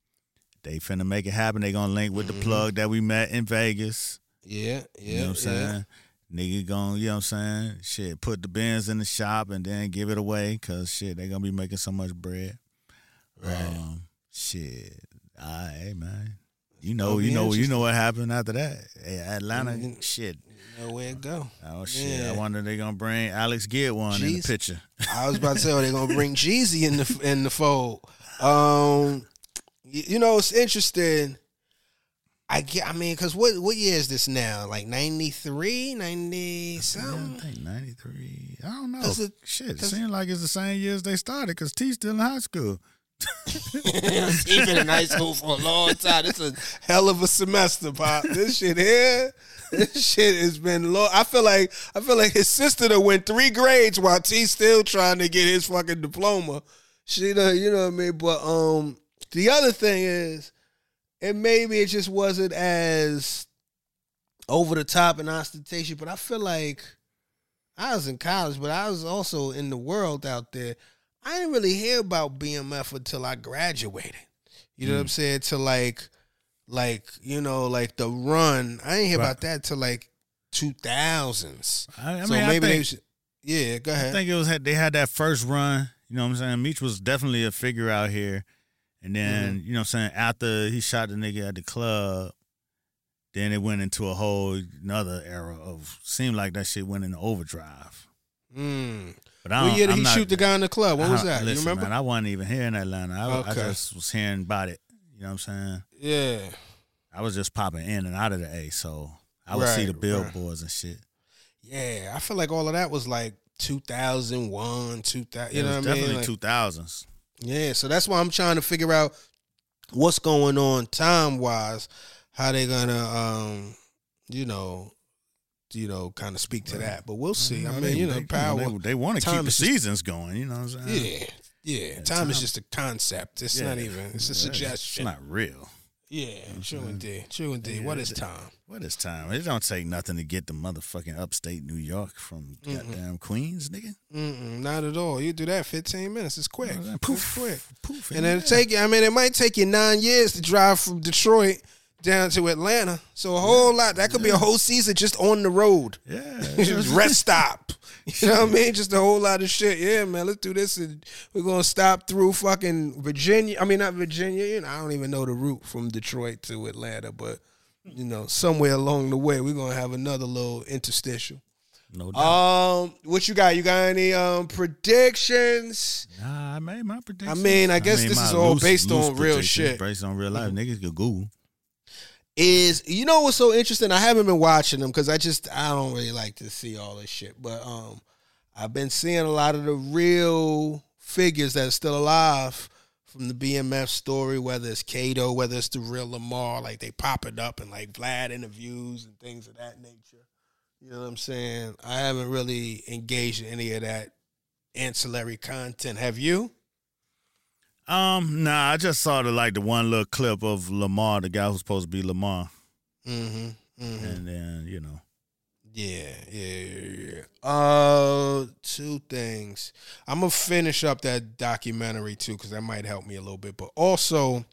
They finna make it happen. They gonna link with mm-hmm. the plug that we met in Vegas. Yeah, yeah. You know what I'm saying? Yeah. Nigga gonna, you know what I'm saying? Shit, put the Benz in the shop and then give it away because shit, they gonna be making so much bread. Right. Um, shit. All right, man. You know, you know, you know what happened after that. Hey, Atlanta, mm-hmm. shit. You know where it go. Oh, shit. Yeah. I wonder if they gonna bring Alex Giddwan in the picture. I was about to say, oh, they gonna bring Jeezy in the in the fold. Um, you, you know, it's interesting. I get, I mean, because what what year is this now? Like ninety-three, ninety something? I think ninety-three. I don't know. It, Shit, it seems like it's the same year as they started because T's still in high school. He's been in high school for a long time. It's a hell of a semester, Pop. This shit here, this shit has been long. I feel like I feel like his sister done went three grades while T's still trying to get his fucking diploma. She done, you know what I mean? But um, the other thing is, and maybe it just wasn't as over the top and ostentatious, but I feel like I was in college, but I was also in the world out there. I didn't really hear about B M F until I graduated. You know mm. what I'm saying? To like, like, you know, like the run. I didn't hear right. about that till like two thousands. I, I so mean, maybe I think, they should, yeah, go ahead. I think it was, they had that first run. You know what I'm saying? Meech was definitely a figure out here. And then, mm-hmm. you know what I'm saying, after he shot the nigga at the club, then it went into a whole another era of, seemed like that shit went into overdrive. Mm. But I what year did I'm he not, shoot the guy in the club? When was that? Listen, you remember? Man, I wasn't even here in Atlanta. I, okay. I just was hearing about it. You know what I'm saying? Yeah. I was just popping in and out of the A, so I would right, see the billboards right. and shit. Yeah, I feel like all of that was like two thousand one, two thousand, you it know was what I mean? Definitely like, two thousands. Yeah, so that's why I'm trying to figure out what's going on time-wise, how they going to, um, you know, you know, kind of speak to right. that. But we'll see. I mean, they, you know, they, power. You know, they, they want to keep the seasons just, going, you know what I'm saying? Yeah, yeah. yeah time, time is just a concept. It's yeah, not even, it's a suggestion. It's not real. Yeah, true indeed. True indeed. Yeah, what is time? What is time? It don't take nothing to get the motherfucking upstate New York from Mm-mm. goddamn Queens, nigga. Mm-mm, not at all. You do that fifteen minutes. It's quick. You know Poof, it's quick. Poof, and it'll take you, I mean, it might take you nine years to drive from Detroit down to Atlanta. So a whole yeah. lot. That could yeah. be a whole season just on the road. Yeah. Just rest stop. You know what I mean? Just a whole lot of shit. Yeah, man, let's do this. And we're going to stop through fucking Virginia. I mean, not Virginia. You know, I don't even know the route from Detroit to Atlanta. But, you know, somewhere along the way, we're going to have another little interstitial. No doubt. Um, what you got? You got any um predictions? Nah, I made my predictions. I mean, I guess I mean, this my is all loose, based loose on real predictions, shit. Based on real life. Mm-hmm. Niggas can Google. Is you know what's so interesting? I haven't been watching them because I just I don't really like to see all this shit. But um, I've been seeing a lot of the real figures that are still alive from the B M F story, whether it's Kato, whether it's the real Lamar, like they popping up in like Vlad interviews and things of that nature. You know what I'm saying? I haven't really engaged in any of that ancillary content. Have you? Um, nah, I just saw the like the one little clip of Lamar, the guy who's supposed to be Lamar. Mm-hmm. mm-hmm. And then, you know. Yeah, yeah, yeah, yeah. Uh, two things. I'm gonna finish up that documentary too, because that might help me a little bit. But also,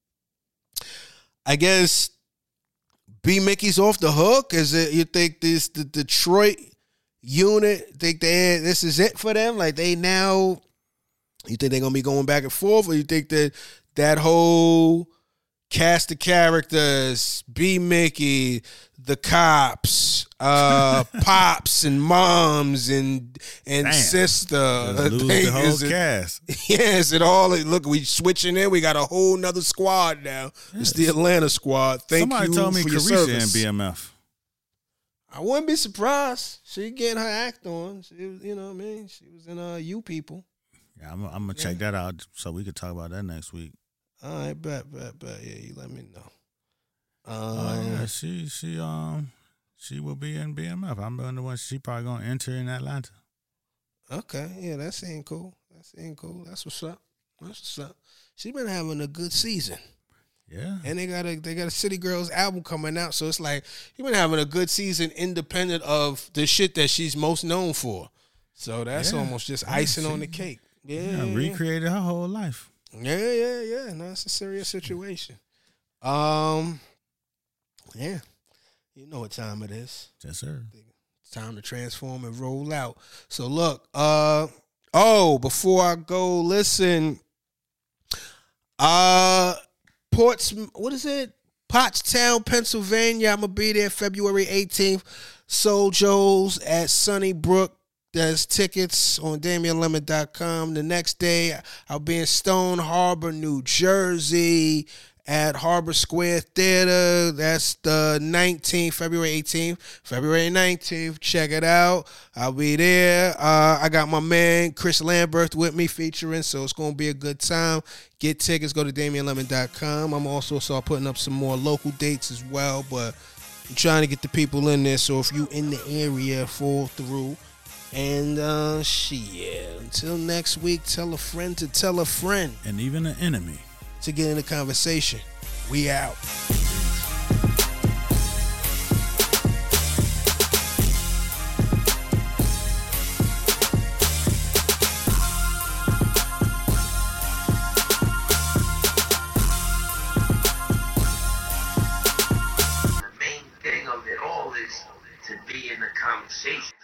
I guess B Mickey's off the hook. Is it? You think this the Detroit unit think they this is it for them? Like they now, you think they're gonna be going back and forth, or you think that that whole cast of characters, B Mickey, the cops, uh, pops and moms and and Damn. sister, Lose thing, the whole is it, cast. yes, it all. Look, we switching in. We got a whole nother squad now. Yes. It's the Atlanta squad. Thank Somebody you told me for your Carisha service. in B M F. I wouldn't be surprised. She getting her act on. She was, you know what I mean? She was in uh, You People. Yeah, I'm, I'm gonna check yeah. that out so we could talk about that next week. All right, bet, bet, bet. Yeah, you let me know. Um, uh, yeah, she she um she will be in B M F. I'm the one she probably gonna enter in Atlanta. Okay, yeah, that seemed cool. That seemed cool. That's what's up. That's what's up. She been having a good season. Yeah, and they got a they got a City Girls album coming out, so it's like he been having a good season, independent of the shit that she's most known for. So that's yeah. almost just yeah, icing she, on the cake. Yeah, yeah, yeah, recreated her whole life. Yeah, yeah, yeah. No, it's a serious situation. Um, yeah, you know what time it is. Yes, sir. It's time to transform and roll out. So look, uh, oh, before I go, listen, uh, Portsmouth, what is it? Pottstown, Pennsylvania. I'm gonna be there February eighteenth. Soul Joe's at Sunnybrook. There's tickets on Damian Lemon dot com. The next day, I'll be in Stone Harbor, New Jersey at Harbor Square Theater. That's the nineteenth, February eighteenth. February nineteenth, check it out. I'll be there. Uh, I got my man Chris Lambert with me featuring, so it's going to be a good time. Get tickets, go to Damian Lemon dot com. I'm also start putting up some more local dates as well, but I'm trying to get the people in there, so if you in the area, fall through. And uh, shit, until next week, tell a friend to tell a friend. And even an enemy. To get in the conversation. We out. The main thing of it all is to be in the conversation.